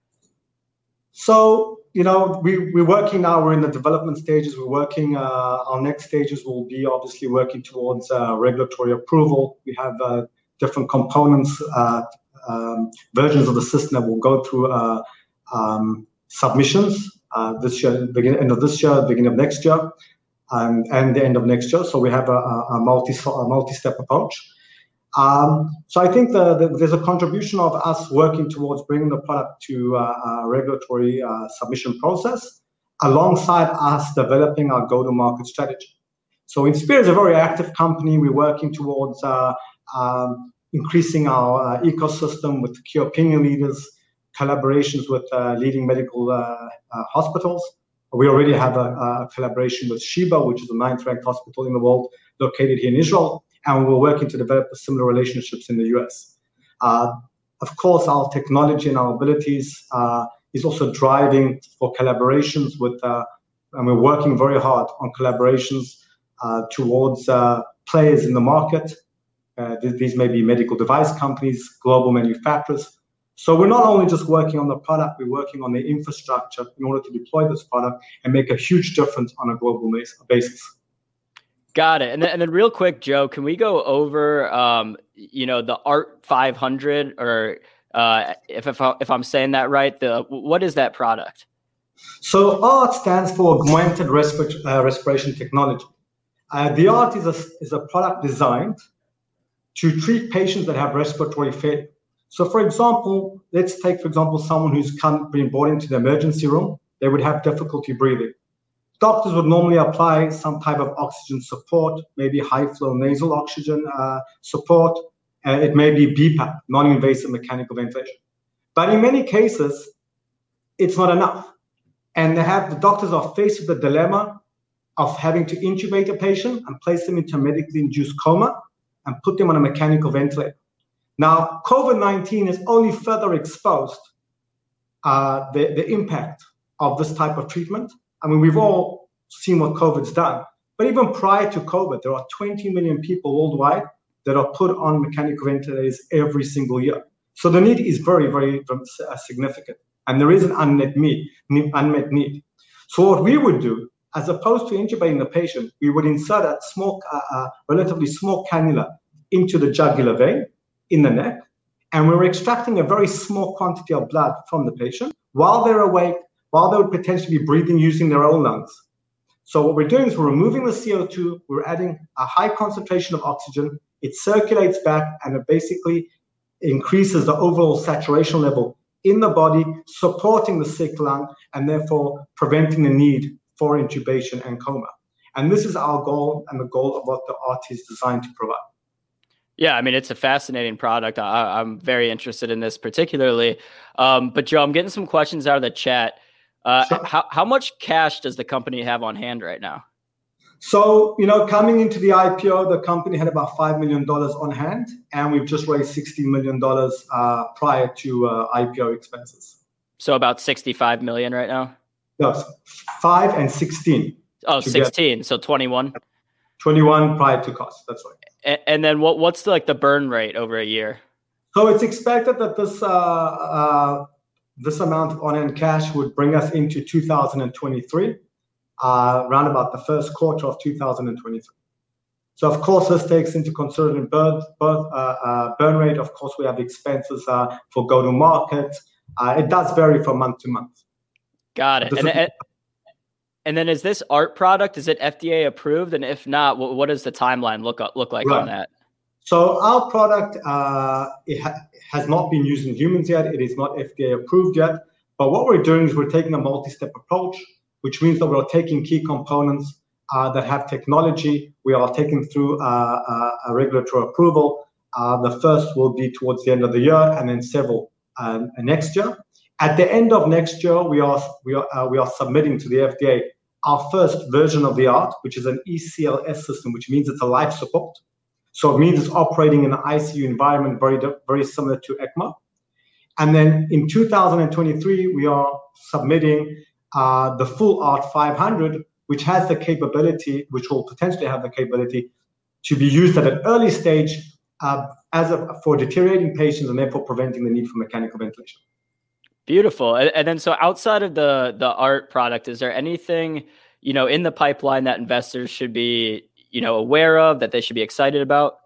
So, you know, we, we're working now, we're in the development stages. We're working, uh, our next stages will be obviously working towards uh, regulatory approval. We have uh, different components, uh, um, versions of the system that will go through uh, um, submissions uh, this year, beginning end of this year, beginning of next year, um, and the end of next year. So we have a, a multi a multi-step approach. Um, so I think the, the, there's a contribution of us working towards bringing the product to uh, a regulatory uh, submission process, alongside us developing our go-to-market strategy. So Inspira is a very active company. We're working towards uh, um, increasing our uh, ecosystem with key opinion leaders, collaborations with uh, leading medical uh, uh, hospitals. We already have a, a collaboration with Sheba, which is the ninth ranked hospital in the world, located here in Israel. And we're working to develop similar relationships in the U S. Uh, of course, our technology and our abilities uh, is also driving for collaborations with, uh, and we're working very hard on collaborations uh, towards uh, players in the market. Uh, th- these may be medical device companies, global manufacturers. So we're not only just working on the product, we're working on the infrastructure in order to deploy this product and make a huge difference on a global basis. Got it. And then, and then real quick, Joe, can we go over, um, you know, the A R T five hundred, or uh, if, if, I, if I'm saying that right, the what is that product? So A R T stands for Augmented Respir- uh, Respiration Technology. Uh, the A R T is a, is a product designed to treat patients that have respiratory failure. So for example, let's take, for example, someone who's come, been brought into the emergency room. They would have difficulty breathing. Doctors would normally apply some type of oxygen support, maybe high flow nasal oxygen uh, support. Uh, it may be B PAP, non-invasive mechanical ventilation. But in many cases, it's not enough. And they have, the doctors are faced with the dilemma of having to intubate a patient and place them into a medically induced coma and put them on a mechanical ventilator. Now, COVID nineteen has only further exposed uh, the, the impact of this type of treatment. I mean, we've all seen what COVID's done. But even prior to COVID, there are twenty million people worldwide that are put on mechanical ventilators every single year. So the need is very, very uh, significant. And there is an unmet need, unmet need. So what we would do, as opposed to intubating the patient, we would insert a small, uh, uh, relatively small cannula into the jugular vein in the neck, and we were extracting a very small quantity of blood from the patient while they're awake, while they would potentially be breathing using their own lungs. So what we're doing is we're removing the C O two, we're adding a high concentration of oxygen, it circulates back, and it basically increases the overall saturation level in the body, supporting the sick lung, and therefore preventing the need for intubation and coma. And this is our goal and the goal of what the A R T is designed to provide. Yeah, I mean, it's a fascinating product. I, I'm very interested in this particularly. Um, but Joe, I'm getting some questions out of the chat. Uh, Sure. how, how much cash does the company have on hand right now? So, you know, coming into the I P O, the company had about five million dollars on hand, and we've just raised sixty million dollars uh, prior to uh, I P O expenses. So about sixty-five million right now? Yes, five and sixteen. Oh, together. sixteen. So twenty-one. twenty-one prior to cost. That's right. And, and then what? What's the, like the burn rate over a year? So it's expected that this uh, uh, this amount of on-hand cash would bring us into two thousand twenty-three, uh, around about the first quarter of two thousand twenty-three. So of course, this takes into consideration burn, burn, uh, uh, burn rate. Of course, we have expenses uh, for go-to-market. Uh, it does vary from month to month. Got it. And, and, and then is this A R T product, is it F D A approved? And if not, what, what does the timeline look look like Right. on that? So our product, uh, it ha- has not been used in humans yet. It is not F D A approved yet. But what we're doing is we're taking a multi-step approach, which means that we're taking key components uh, that have technology. We are taking through uh, uh, a regulatory approval. Uh, the first will be towards the end of the year, and then several um, next year. At the end of next year, we are we are uh, we are submitting to the F D A our first version of the A R T, which is an E C L S system, which means it's a life support. So it means it's operating in an I C U environment very very similar to ECMO. And then in two thousand twenty-three, we are submitting uh, the full A R T five hundred, which has the capability, which will potentially have the capability to be used at an early stage uh, as a, for deteriorating patients and therefore preventing the need for mechanical ventilation. Beautiful. And, and then so outside of the the A R T product, is there anything, you know, in the pipeline that investors should be, you know, aware of, that they should be excited about?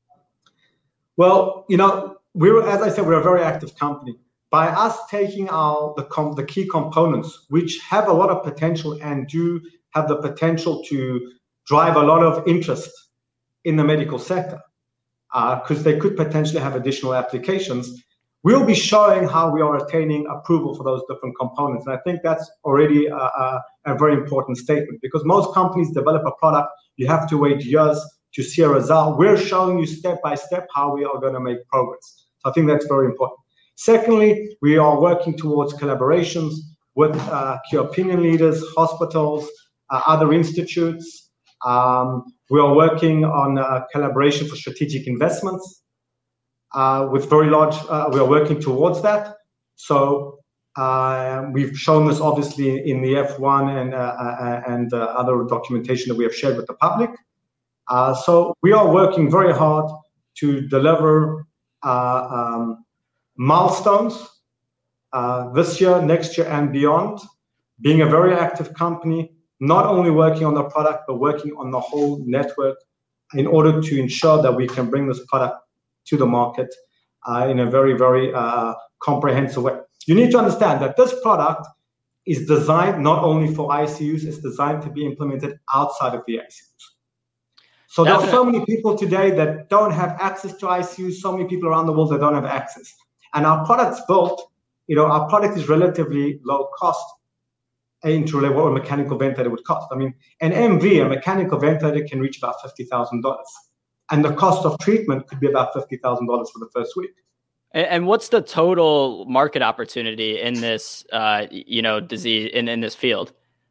Well, you know, we're, as I said, we're a very active company. By us taking our the com- the key components, which have a lot of potential and do have the potential to drive a lot of interest in the medical sector, because uh, they could potentially have additional applications, we'll be showing how we are attaining approval for those different components. And I think that's already a, a, a very important statement, because most companies develop a product, you have to wait years to see a result. We're showing you step by step how we are going to make progress. So I think that's very important. Secondly, we are working towards collaborations with uh, key opinion leaders, hospitals, uh, other institutes. Um, we are working on uh, collaboration for strategic investments. Uh, with very large, uh, we are working towards that. So Uh, we've shown this obviously in the F one and uh, uh, and uh, other documentation that we have shared with the public. Uh, so we are working very hard to deliver uh, um, milestones uh, this year, next year, and beyond. Being a very active company, not only working on the product, but working on the whole network in order to ensure that we can bring this product to the market uh, in a very, very uh, comprehensive way. You need to understand that this product is designed not only for I C Us, it's designed to be implemented outside of the I C Us. So there are so many people today that don't have access to I C Us, so many people around the world that don't have access. And our product's built, you know, our product is relatively low cost into what a mechanical ventilator would cost. I mean, an M V, a mechanical ventilator, can reach about fifty thousand dollars. And the cost of treatment could be about fifty thousand dollars for the first week. And what's the total market opportunity in this, uh, you know, disease in, in this field?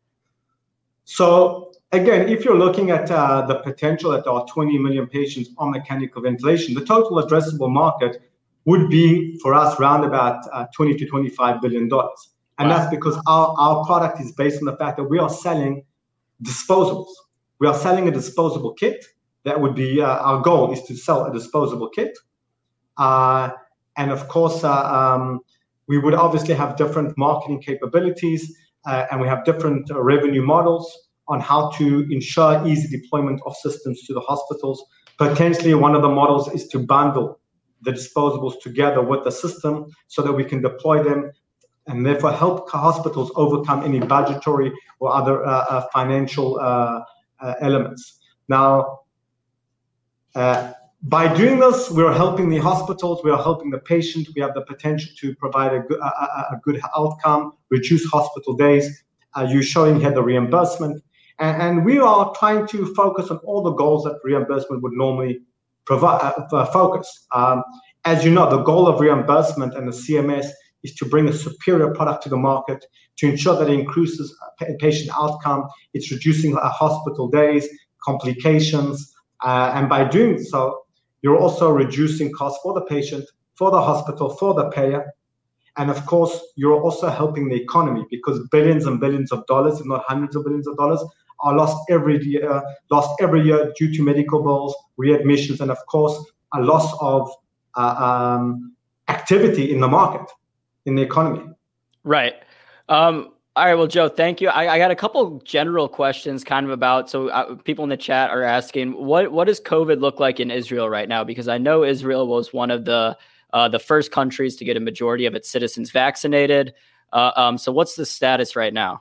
So again, if you're looking at uh, the potential that there are twenty million patients on mechanical ventilation, the total addressable market would be for us around about uh, twenty to twenty-five billion dollars. And wow. That's because our, our product is based on the fact that we are selling disposables. We are selling a disposable kit. That would be uh, our goal is to sell a disposable kit. Uh, And of course, uh, um, we would obviously have different marketing capabilities uh, and we have different uh, revenue models on how to ensure easy deployment of systems to the hospitals. Potentially, one of the models is to bundle the disposables together with the system so that we can deploy them and therefore help hospitals overcome any budgetary or other uh, uh, financial uh, uh, elements. Now, uh, by doing this, we are helping the hospitals, we are helping the patient, we have the potential to provide a good, a, a good outcome, reduce hospital days. Uh, you're showing here the reimbursement. And, and we are trying to focus on all the goals that reimbursement would normally provide, uh, focus. Um, as you know, the goal of reimbursement and the C M S is to bring a superior product to the market to ensure that it increases patient outcome, it's reducing uh, hospital days, complications, uh, and by doing so, you're also reducing costs for the patient, for the hospital, for the payer. And of course, you're also helping the economy because billions and billions of dollars, if not hundreds of billions of dollars, are lost every year, lost every year due to medical bills, readmissions, and of course, a loss of uh, um, activity in the market, in the economy. Right. Um, All right. Well, Joe, thank you. I, I got a couple general questions kind of about, so uh, people in the chat are asking, what, what does COVID look like in Israel right now? Because I know Israel was one of the uh, the first countries to get a majority of its citizens vaccinated. Uh, um, so what's the status right now?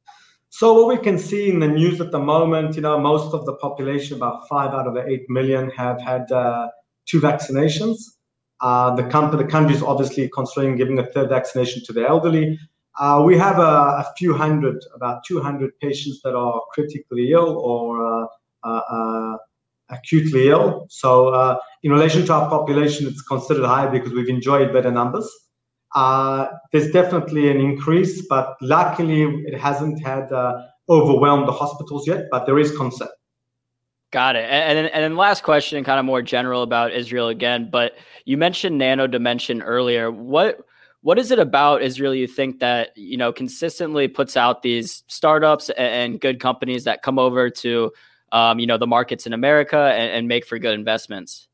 So what we can see in the news at the moment, you know, most of the population, about five out of the eight million, have had uh, two vaccinations. Uh, the, com- the country is obviously considering giving a third vaccination to the elderly. Uh, we have a, a few hundred, about two hundred patients that are critically ill or uh, uh, uh, acutely ill. So uh, in relation to our population, it's considered high because we've enjoyed better numbers. Uh, there's definitely an increase, but luckily it hasn't had uh, overwhelmed the hospitals yet, but there is concern. Got it. And then, and then last question, kind of more general about Israel again, but you mentioned Nano Dimension earlier. What What is it about Israel you think that, you know, consistently puts out these startups and good companies that come over to, um, you know, the markets in America and, and make for good investments?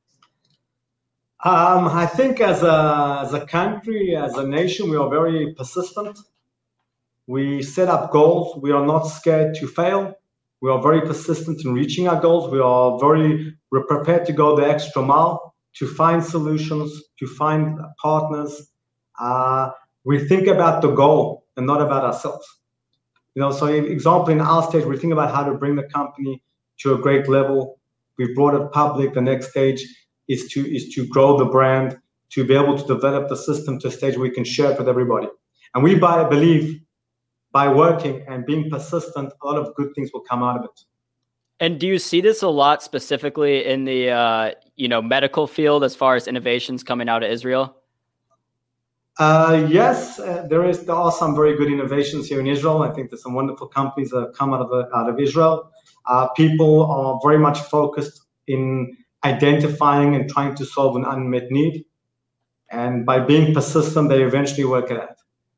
Um, I think as a, as a country, as a nation, we are very persistent. We set up goals. We are not scared to fail. We are very persistent in reaching our goals. We are very, we're prepared to go the extra mile to find solutions, to find partners. Uh, we think about the goal and not about ourselves. You know, so example, in our stage, we think about how to bring the company to a great level. We've brought it public. The next stage is to is to grow the brand, to be able to develop the system to a stage where we can share it with everybody. And we by, believe by working and being persistent, a lot of good things will come out of it. And do you see this a lot specifically in the uh, you know medical field as far as innovations coming out of Israel? Uh, yes, uh, there is. There are some very good innovations here in Israel. I think there's some wonderful companies that have come out of uh, out of Israel. Uh, people are very much focused in identifying and trying to solve an unmet need, and by being persistent, they eventually work it out.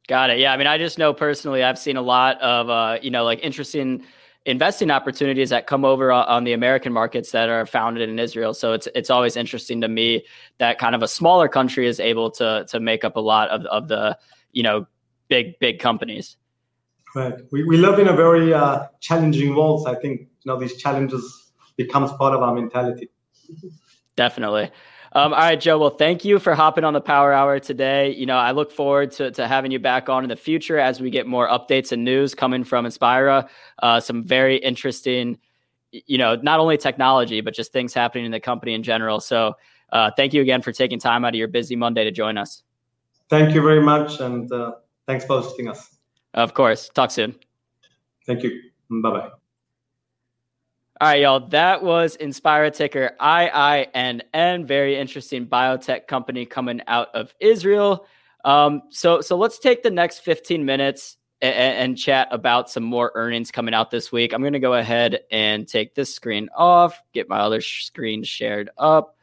Got it. Yeah. I mean, I just know personally, I've seen a lot of, uh, you know, like interesting investing opportunities that come over on the American markets that are founded in Israel. So it's it's always interesting to me that kind of a smaller country is able to to make up a lot of, of the, you know, big, big companies. Right. We, we live in a very uh, challenging world. So I think, you know, these challenges becomes part of our mentality. Definitely. Um, all right, Joe. Well, thank you for hopping on the Power Hour today. You know, I look forward to, to having you back on in the future as we get more updates and news coming from Inspira. Uh, some very interesting, you know, not only technology, but just things happening in the company in general. So uh, thank you again for taking time out of your busy Monday to join us. Thank you very much. And uh, thanks for hosting us. Of course. Talk soon. Thank you. Bye-bye. All right, y'all. That was Inspira, ticker I I N N. Very interesting biotech company coming out of Israel. Um, so, so let's take the next fifteen minutes and, and chat about some more earnings coming out this week. I'm going to go ahead and take this screen off, get my other sh- screen shared up.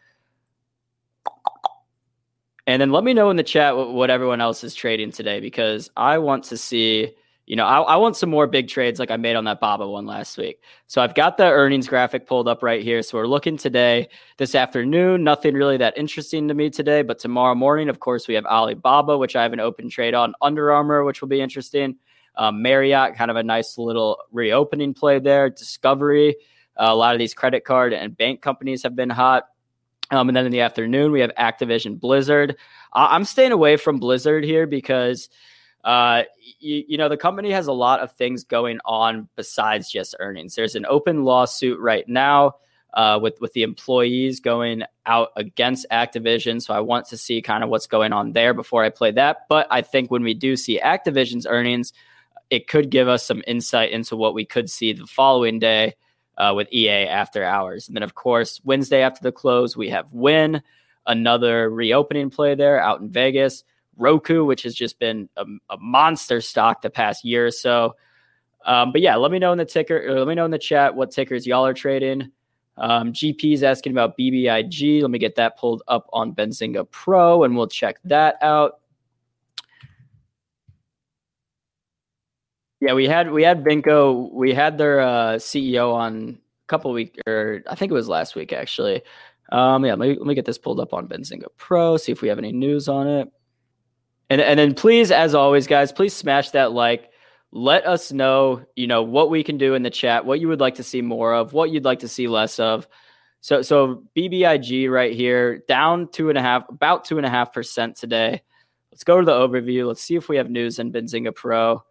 And then let me know in the chat what, what everyone else is trading today, because I want to see... You know, I, I want some more big trades like I made on that Baba one last week. So I've got the earnings graphic pulled up right here. So we're looking today, this afternoon, nothing really that interesting to me today. But tomorrow morning, of course, we have Alibaba, which I have an open trade on, Under Armour, which will be interesting. Um, Marriott, kind of a nice little reopening play there. Discovery, uh, a lot of these credit card and bank companies have been hot. Um, and then in the afternoon, we have Activision Blizzard. I- I'm staying away from Blizzard here because... Uh, you, you know, the company has a lot of things going on besides just earnings. There's an open lawsuit right now uh, with, with the employees going out against Activision. So I want to see kind of what's going on there before I play that. But I think when we do see Activision's earnings, it could give us some insight into what we could see the following day uh, with E A after hours. And then, of course, Wednesday after the close, we have Wynn, another reopening play there out in Vegas. Roku, which has just been a, a monster stock the past year or so. Um, but yeah, let me know in the ticker, or let me know in the chat what tickers y'all are trading. Um, G P is asking about B B I G. Let me get that pulled up on Benzinga Pro, and we'll check that out. Yeah, we had we had Vinco. We had their uh, C E O on a couple of weeks, or I think it was last week actually. Um, yeah, let me, let me get this pulled up on Benzinga Pro. See if we have any news on it. And and then please, as always, guys, please smash that like. Let us know, you know, what we can do in the chat, what you would like to see more of, what you'd like to see less of. So so B B I G right here, down two and a half, about two and a half percent today. Let's go to the overview. Let's see if we have news in Benzinga Pro.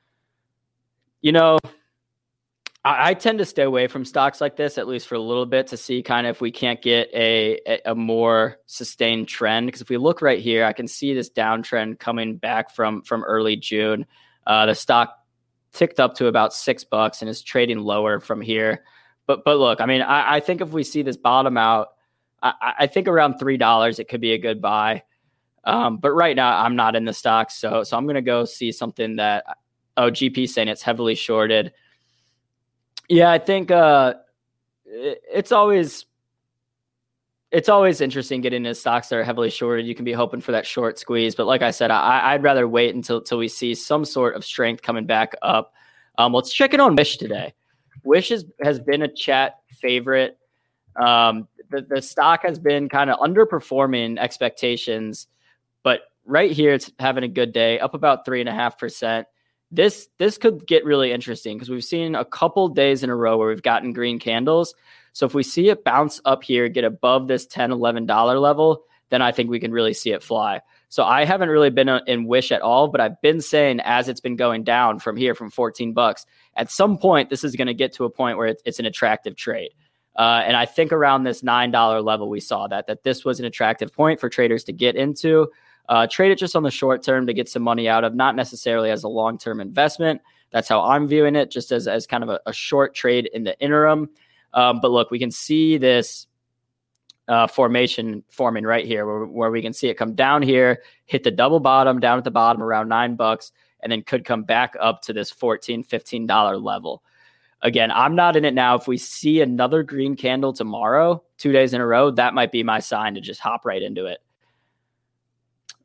You know, I, I tend to stay away from stocks like this, at least for a little bit, to see kind of if we can't get a, a, a more sustained trend. Because if we look right here, I can see this downtrend coming back from, from early June. Uh, the stock ticked up to about six bucks and is trading lower from here. But but look, I mean, I, I think if we see this bottom out, I, I think around three dollars it could be a good buy. Um, but right now I'm not in the stock, so so I'm gonna go see something that. Oh, G P saying it's heavily shorted. Yeah, I think uh, it, it's always it's always interesting getting into stocks that are heavily shorted. You can be hoping for that short squeeze, but like I said, I, I'd rather wait until until we see some sort of strength coming back up. Um, let's check in on Wish today. Wish is, has been a chat favorite. Um, the, the stock has been kind of underperforming expectations, but right here it's having a good day, up about three and a half percent. This this could get really interesting because we've seen a couple days in a row where we've gotten green candles. So if we see it bounce up here, get above this ten dollars, eleven dollars level, then I think we can really see it fly. So I haven't really been in Wish at all, but I've been saying as it's been going down from here, from fourteen bucks, at some point, this is going to get to a point where it's, it's an attractive trade. Uh, and I think around this nine dollars level, we saw that, that this was an attractive point for traders to get into. Uh, trade it just on the short term to get some money out of, not necessarily as a long-term investment. That's how I'm viewing it, just as, as kind of a, a short trade in the interim. Um, but look, we can see this uh, formation forming right here where, where we can see it come down here, hit the double bottom down at the bottom around nine bucks, and then could come back up to this fourteen, fifteen dollars level. Again, I'm not in it now. If we see another green candle tomorrow, two days in a row, that might be my sign to just hop right into it.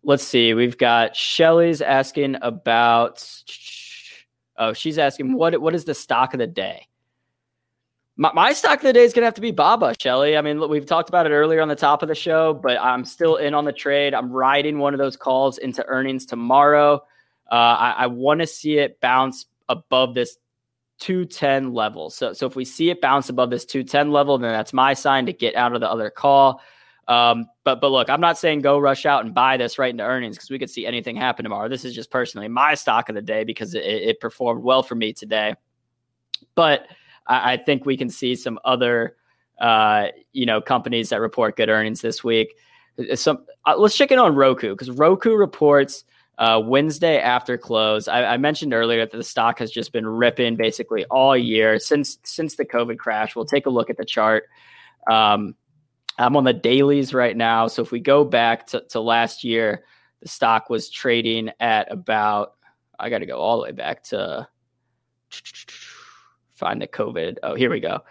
let's see. We've got Shelly's asking about. Oh, she's asking what what is the stock of the day? My, my stock of the day is going to have to be Baba, Shelly. I mean, look, we've talked about it earlier on the top of the show, but I'm still in on the trade. I'm riding one of those calls into earnings tomorrow. Uh, I, I want to see it bounce above this two ten level. So, so if we see it bounce above this two ten level, then that's my sign to get out of the other call. Um, but, but look, I'm not saying go rush out and buy this right into earnings because we could see anything happen tomorrow. This is just personally my stock of the day because it, it performed well for me today. But I, I think we can see some other, uh, you know, companies that report good earnings this week. Some, uh, let's check in on Roku because Roku reports Uh, Wednesday after close. I, I mentioned earlier that the stock has just been ripping basically all year since since the COVID crash. We'll take a look at the chart. Um, I'm on the dailies right now. So if we go back to, to last year, the stock was trading at about, I got to go all the way back to find the COVID. Oh, here we go.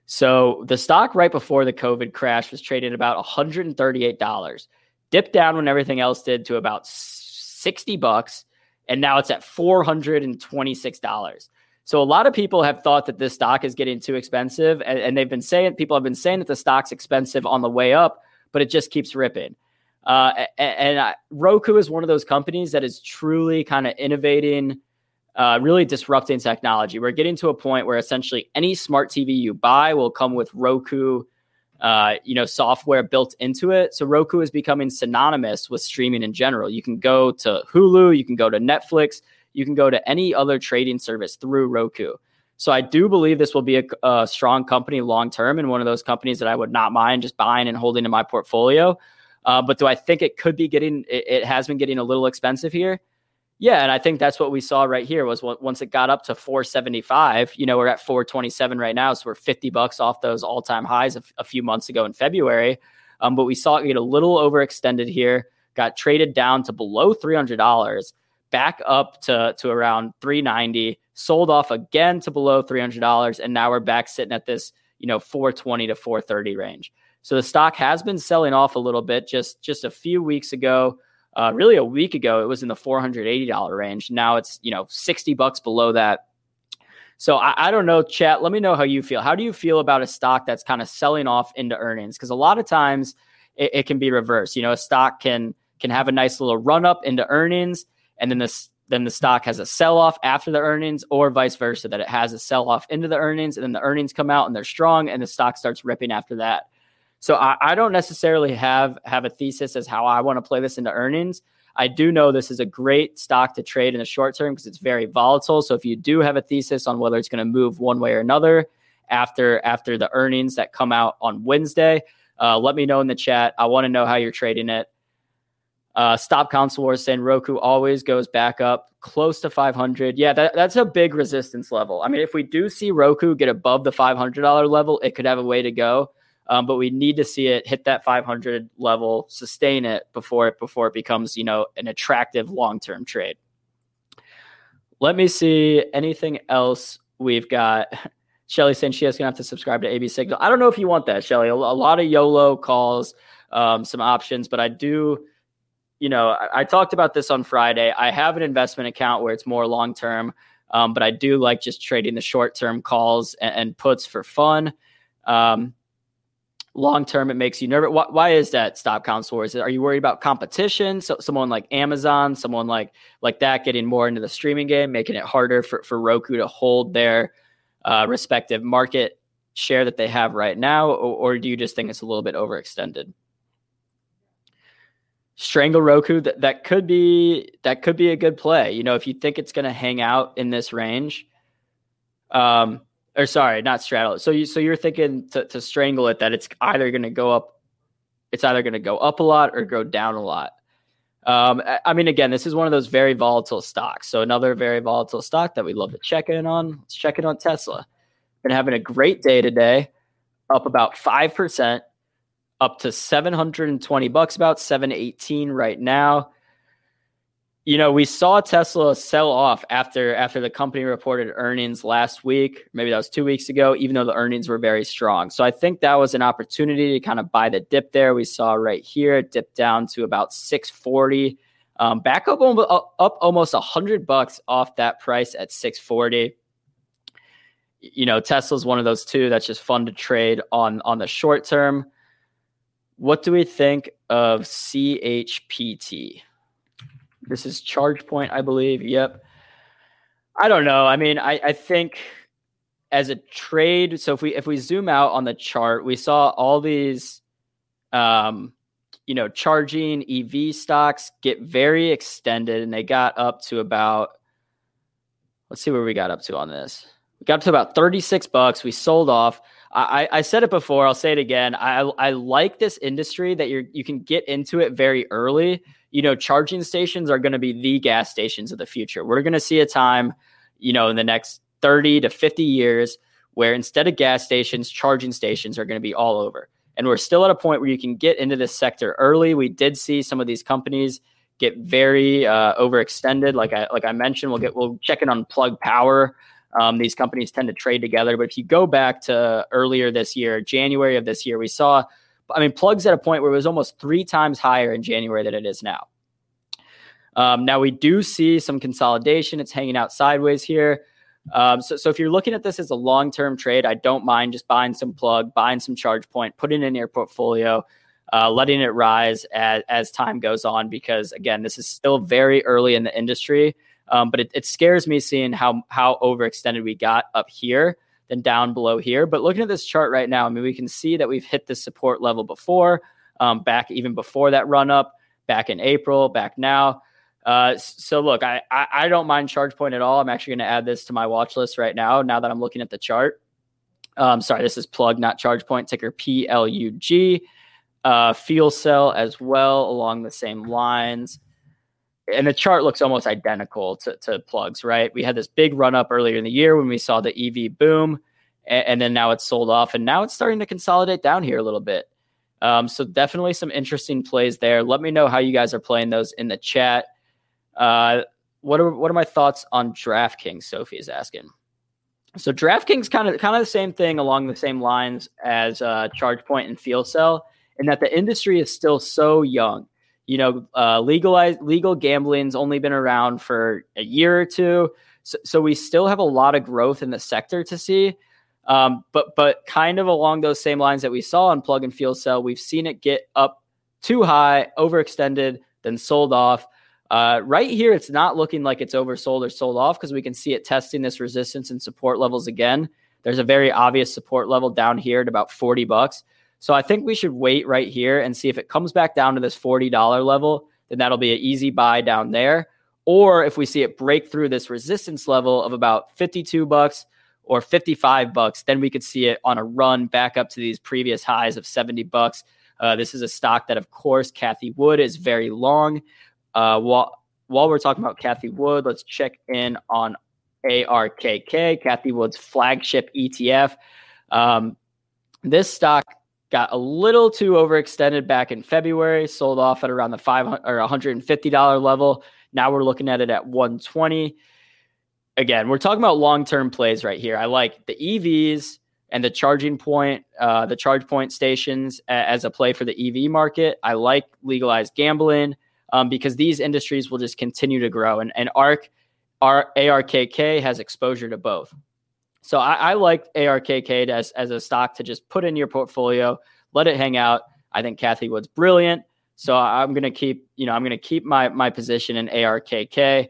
So the stock right before the COVID crash was trading at about one hundred thirty-eight dollars, dipped down when everything else did to about sixty bucks. And now it's at four hundred twenty-six dollars. So a lot of people have thought that this stock is getting too expensive. And, and they've been saying, people have been saying that the stock's expensive on the way up, but it just keeps ripping. Uh, and and I, Roku is one of those companies that is truly kind of innovating, uh, really disrupting technology. We're getting to a point where essentially any smart T V you buy will come with Roku Uh, you know, software built into it. So Roku is becoming synonymous with streaming in general. You can go to Hulu, you can go to Netflix, you can go to any other trading service through Roku. So I do believe this will be a, a strong company long-term and one of those companies that I would not mind just buying and holding in my portfolio. Uh, but do I think it could be getting, it, it has been getting a little expensive here? Yeah, and I think that's what we saw right here was once it got up to four seventy-five, you know, we're at four twenty-seven right now. So we're fifty bucks off those all-time highs a, a few months ago in February. Um, but we saw it get a little overextended here, got traded down to below three hundred dollars, back up to, to around three ninety, sold off again to below three hundred dollars. And now we're back sitting at this, you know, four twenty to four thirty range. So the stock has been selling off a little bit just, just a few weeks ago. Uh, really a week ago, it was in the four hundred eighty dollars range. Now it's, you know, sixty bucks below that. So I, I don't know, chat. Let me know how you feel. How do you feel about a stock that's kind of selling off into earnings? Because a lot of times it, it can be reversed. You know, a stock can can have a nice little run up into earnings, and then this then the stock has a sell off after the earnings, or vice versa, that it has a sell off into the earnings, and then the earnings come out and they're strong, and the stock starts ripping after that. So I, I don't necessarily have, have a thesis as how I want to play this into earnings. I do know this is a great stock to trade in the short term because it's very volatile. So if you do have a thesis on whether it's going to move one way or another after, after the earnings that come out on Wednesday, uh, let me know in the chat. I want to know how you're trading it. Uh, Stop Console Wars saying Roku always goes back up close to five hundred. Yeah, that, that's a big resistance level. I mean, if we do see Roku get above the five hundred dollars level, it could have a way to go. Um, but we need to see it hit that five hundred level, sustain it before it before it becomes, you know, an attractive long-term trade. Let me see anything else we've got. Shelly saying she is going to have to subscribe to A B Signal. I don't know if you want that, Shelly. A, a lot of YOLO calls, um, some options, but I do, you know, I, I talked about this on Friday. I have an investment account where it's more long-term, um, but I do like just trading the short-term calls and, and puts for fun. Um, Long term, it makes you nervous. Why, why is that, Stop Console Wars? Are you worried about competition? So someone like Amazon, someone like like that getting more into the streaming game, making it harder for, for Roku to hold their uh, respective market share that they have right now? Or, or do you just think it's a little bit overextended? Strangle Roku, that, that could be that could be a good play. You know, if you think it's going to hang out in this range, um, Or sorry, not straddle it. So you so you're thinking to, to strangle it that it's either going to go up, it's either going to go up a lot or go down a lot. Um, I, I mean, again, this is one of those very volatile stocks. So another very volatile stock that we love to check in on. Let's check in on Tesla. Been having a great day today, up about five percent, up to seven hundred twenty bucks, about seven eighteen right now. you know, we saw Tesla sell off after after the company reported earnings last week. Maybe that was two weeks ago, even though the earnings were very strong. So I think that was an opportunity to kind of buy the dip there. We saw right here, it dipped down to about six forty, um, back up, up almost one hundred bucks off that price at six forty. You know, Tesla's one of those two that's just fun to trade on, on the short term. What do we think of C H P T? This is ChargePoint, I believe. Yep. I don't know. I mean, I, I think as a trade, so if we if we zoom out on the chart, we saw all these, um, you know, charging E V stocks get very extended, and they got up to about, let's see where we got up to on this. We got up to about thirty-six bucks. We sold off. I, I said it before. I'll say it again. I I like this industry that you're you can get into it very early. You know, charging stations are going to be the gas stations of the future. We're going to see a time, you know, in the next thirty to fifty years where instead of gas stations, charging stations are going to be all over. And we're still at a point where you can get into this sector early. We did see some of these companies get very uh, overextended. Like I like I mentioned, we'll get we'll check in on Plug Power. Um, these companies tend to trade together. But if you go back to earlier this year, January of this year, we saw, I mean, Plug's at a point where it was almost three times higher in January than it is now. Um, now we do see some consolidation. It's hanging out sideways here. Um, so, so if you're looking at this as a long-term trade, I don't mind just buying some Plug, buying some ChargePoint, putting it in your portfolio, uh, letting it rise as, as time goes on, because again, this is still very early in the industry. Um, but it, it scares me seeing how, how overextended we got up here than down below here. But looking at this chart right now, I mean, we can see that we've hit the support level before, um, back even before that run up, back in April, back now. Uh, so look, I, I, I don't mind ChargePoint at all. I'm actually going to add this to my watch list right now, now that I'm looking at the chart. Um, sorry, this is Plug, not ChargePoint, ticker P L U G. Uh, Fuel Cell as well, along the same lines. And the chart looks almost identical to, to Plugs, right? We had this big run up earlier in the year when we saw the E V boom, and, and then now it's sold off, and now it's starting to consolidate down here a little bit. Um, so definitely some interesting plays there. Let me know how you guys are playing those in the chat. Uh, what are what are my thoughts on DraftKings? Sophie is asking. So DraftKings kind of kind of the same thing along the same lines as uh, ChargePoint and Fuel Cell, in that the industry is still so young. You know, uh, legalized legal gambling's only been around for a year or two, so, so we still have a lot of growth in the sector to see. Um, but but kind of along those same lines that we saw on Plug and Fuel Cell, we've seen it get up too high, overextended, then sold off. Uh, right here, it's not looking like it's oversold or sold off, because we can see it testing this resistance and support levels again. There's a very obvious support level down here at about forty bucks. So I think we should wait right here and see if it comes back down to this forty dollars level, then that'll be an easy buy down there. Or if we see it break through this resistance level of about fifty-two bucks or fifty-five bucks, then we could see it on a run back up to these previous highs of seventy bucks. Uh, this is a stock that, of course, Cathie Wood is very long. Uh, while, while we're talking about Cathie Wood, let's check in on A R K K, Cathie Wood's flagship E T F. Um, this stock got a little too overextended back in February, sold off at around the five hundred or one hundred fifty dollars level. Now we're looking at it at one twenty. Again, we're talking about long-term plays right here. I like the E Vs and the charging point, uh, the charge point stations a- as a play for the E V market. I like legalized gambling um, because these industries will just continue to grow. And, and ARK, our A R K K has exposure to both. So I, I like A R K K as, as a stock to just put in your portfolio, let it hang out. I think Cathie Wood's brilliant. So I'm going to keep, you know, I'm going to keep my, my position in A R K K.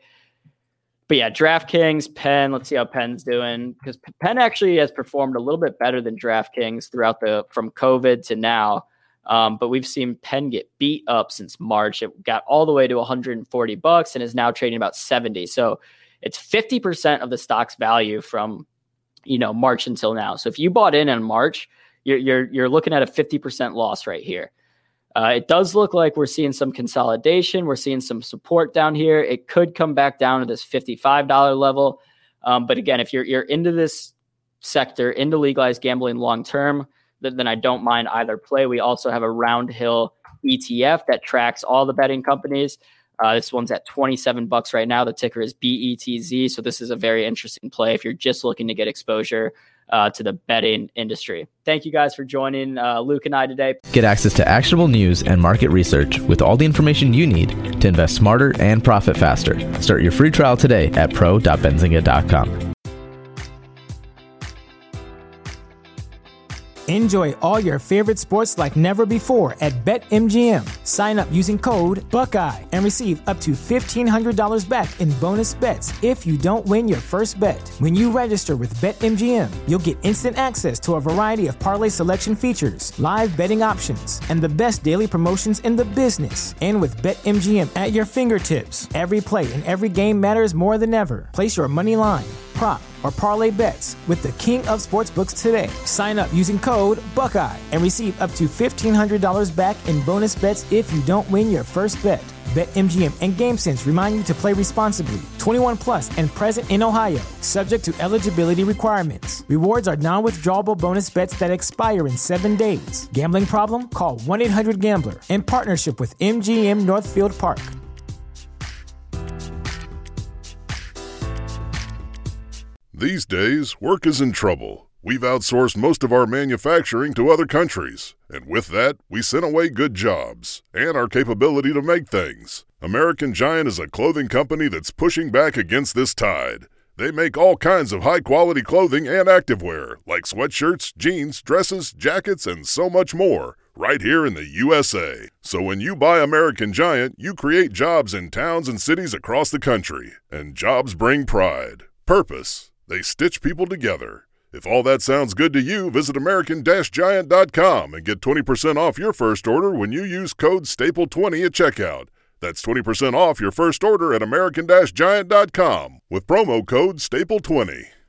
But yeah, DraftKings, Penn, let's see how Penn's doing, because Penn actually has performed a little bit better than DraftKings throughout the, from COVID to now. Um, but we've seen Penn get beat up since March. It got all the way to one hundred forty bucks and is now trading about seventy. So it's fifty percent of the stock's value from, you know, March until now. So if you bought in in March, you're, you're, you're looking at a fifty percent loss right here. Uh, it does look like we're seeing some consolidation. We're seeing some support down here. It could come back down to this fifty-five dollars level. Um, but again, if you're, you're into this sector, into legalized gambling long-term, then, then I don't mind either play. We also have a Round Hill E T F that tracks all the betting companies. Uh, this one's at twenty-seven bucks right now. The ticker is B E T Z. So this is a very interesting play if you're just looking to get exposure uh, to the betting industry. Thank you guys for joining uh, Luke and I today. Get access to actionable news and market research with all the information you need to invest smarter and profit faster. Start your free trial today at pro dot benzinga dot com. Enjoy all your favorite sports like never before at BetMGM. Sign up using code Buckeye and receive up to fifteen hundred dollars back in bonus bets if you don't win your first bet. When you register with BetMGM, you'll get instant access to a variety of parlay selection features, live betting options, and the best daily promotions in the business. And with BetMGM at your fingertips, every play and every game matters more than ever. Place your money line, prop, or parlay bets with the king of sportsbooks today. Sign up using code Buckeye and receive up to fifteen hundred dollars back in bonus bets if you don't win your first bet. BetMGM and GameSense remind you to play responsibly. twenty-one plus and present in Ohio, subject to eligibility requirements. Rewards are non-withdrawable bonus bets that expire in seven days. Gambling problem? Call one eight hundred gambler in partnership with M G M Northfield Park. These days, work is in trouble. We've outsourced most of our manufacturing to other countries, and with that, we sent away good jobs and our capability to make things. American Giant is a clothing company that's pushing back against this tide. They make all kinds of high-quality clothing and activewear, like sweatshirts, jeans, dresses, jackets, and so much more, right here in the U S A. So when you buy American Giant, you create jobs in towns and cities across the country, and jobs bring pride, purpose. They stitch people together. If all that sounds good to you, visit American Giant dot com and get twenty percent off your first order when you use code staple twenty at checkout. That's twenty percent off your first order at American Giant dot com with promo code staple twenty.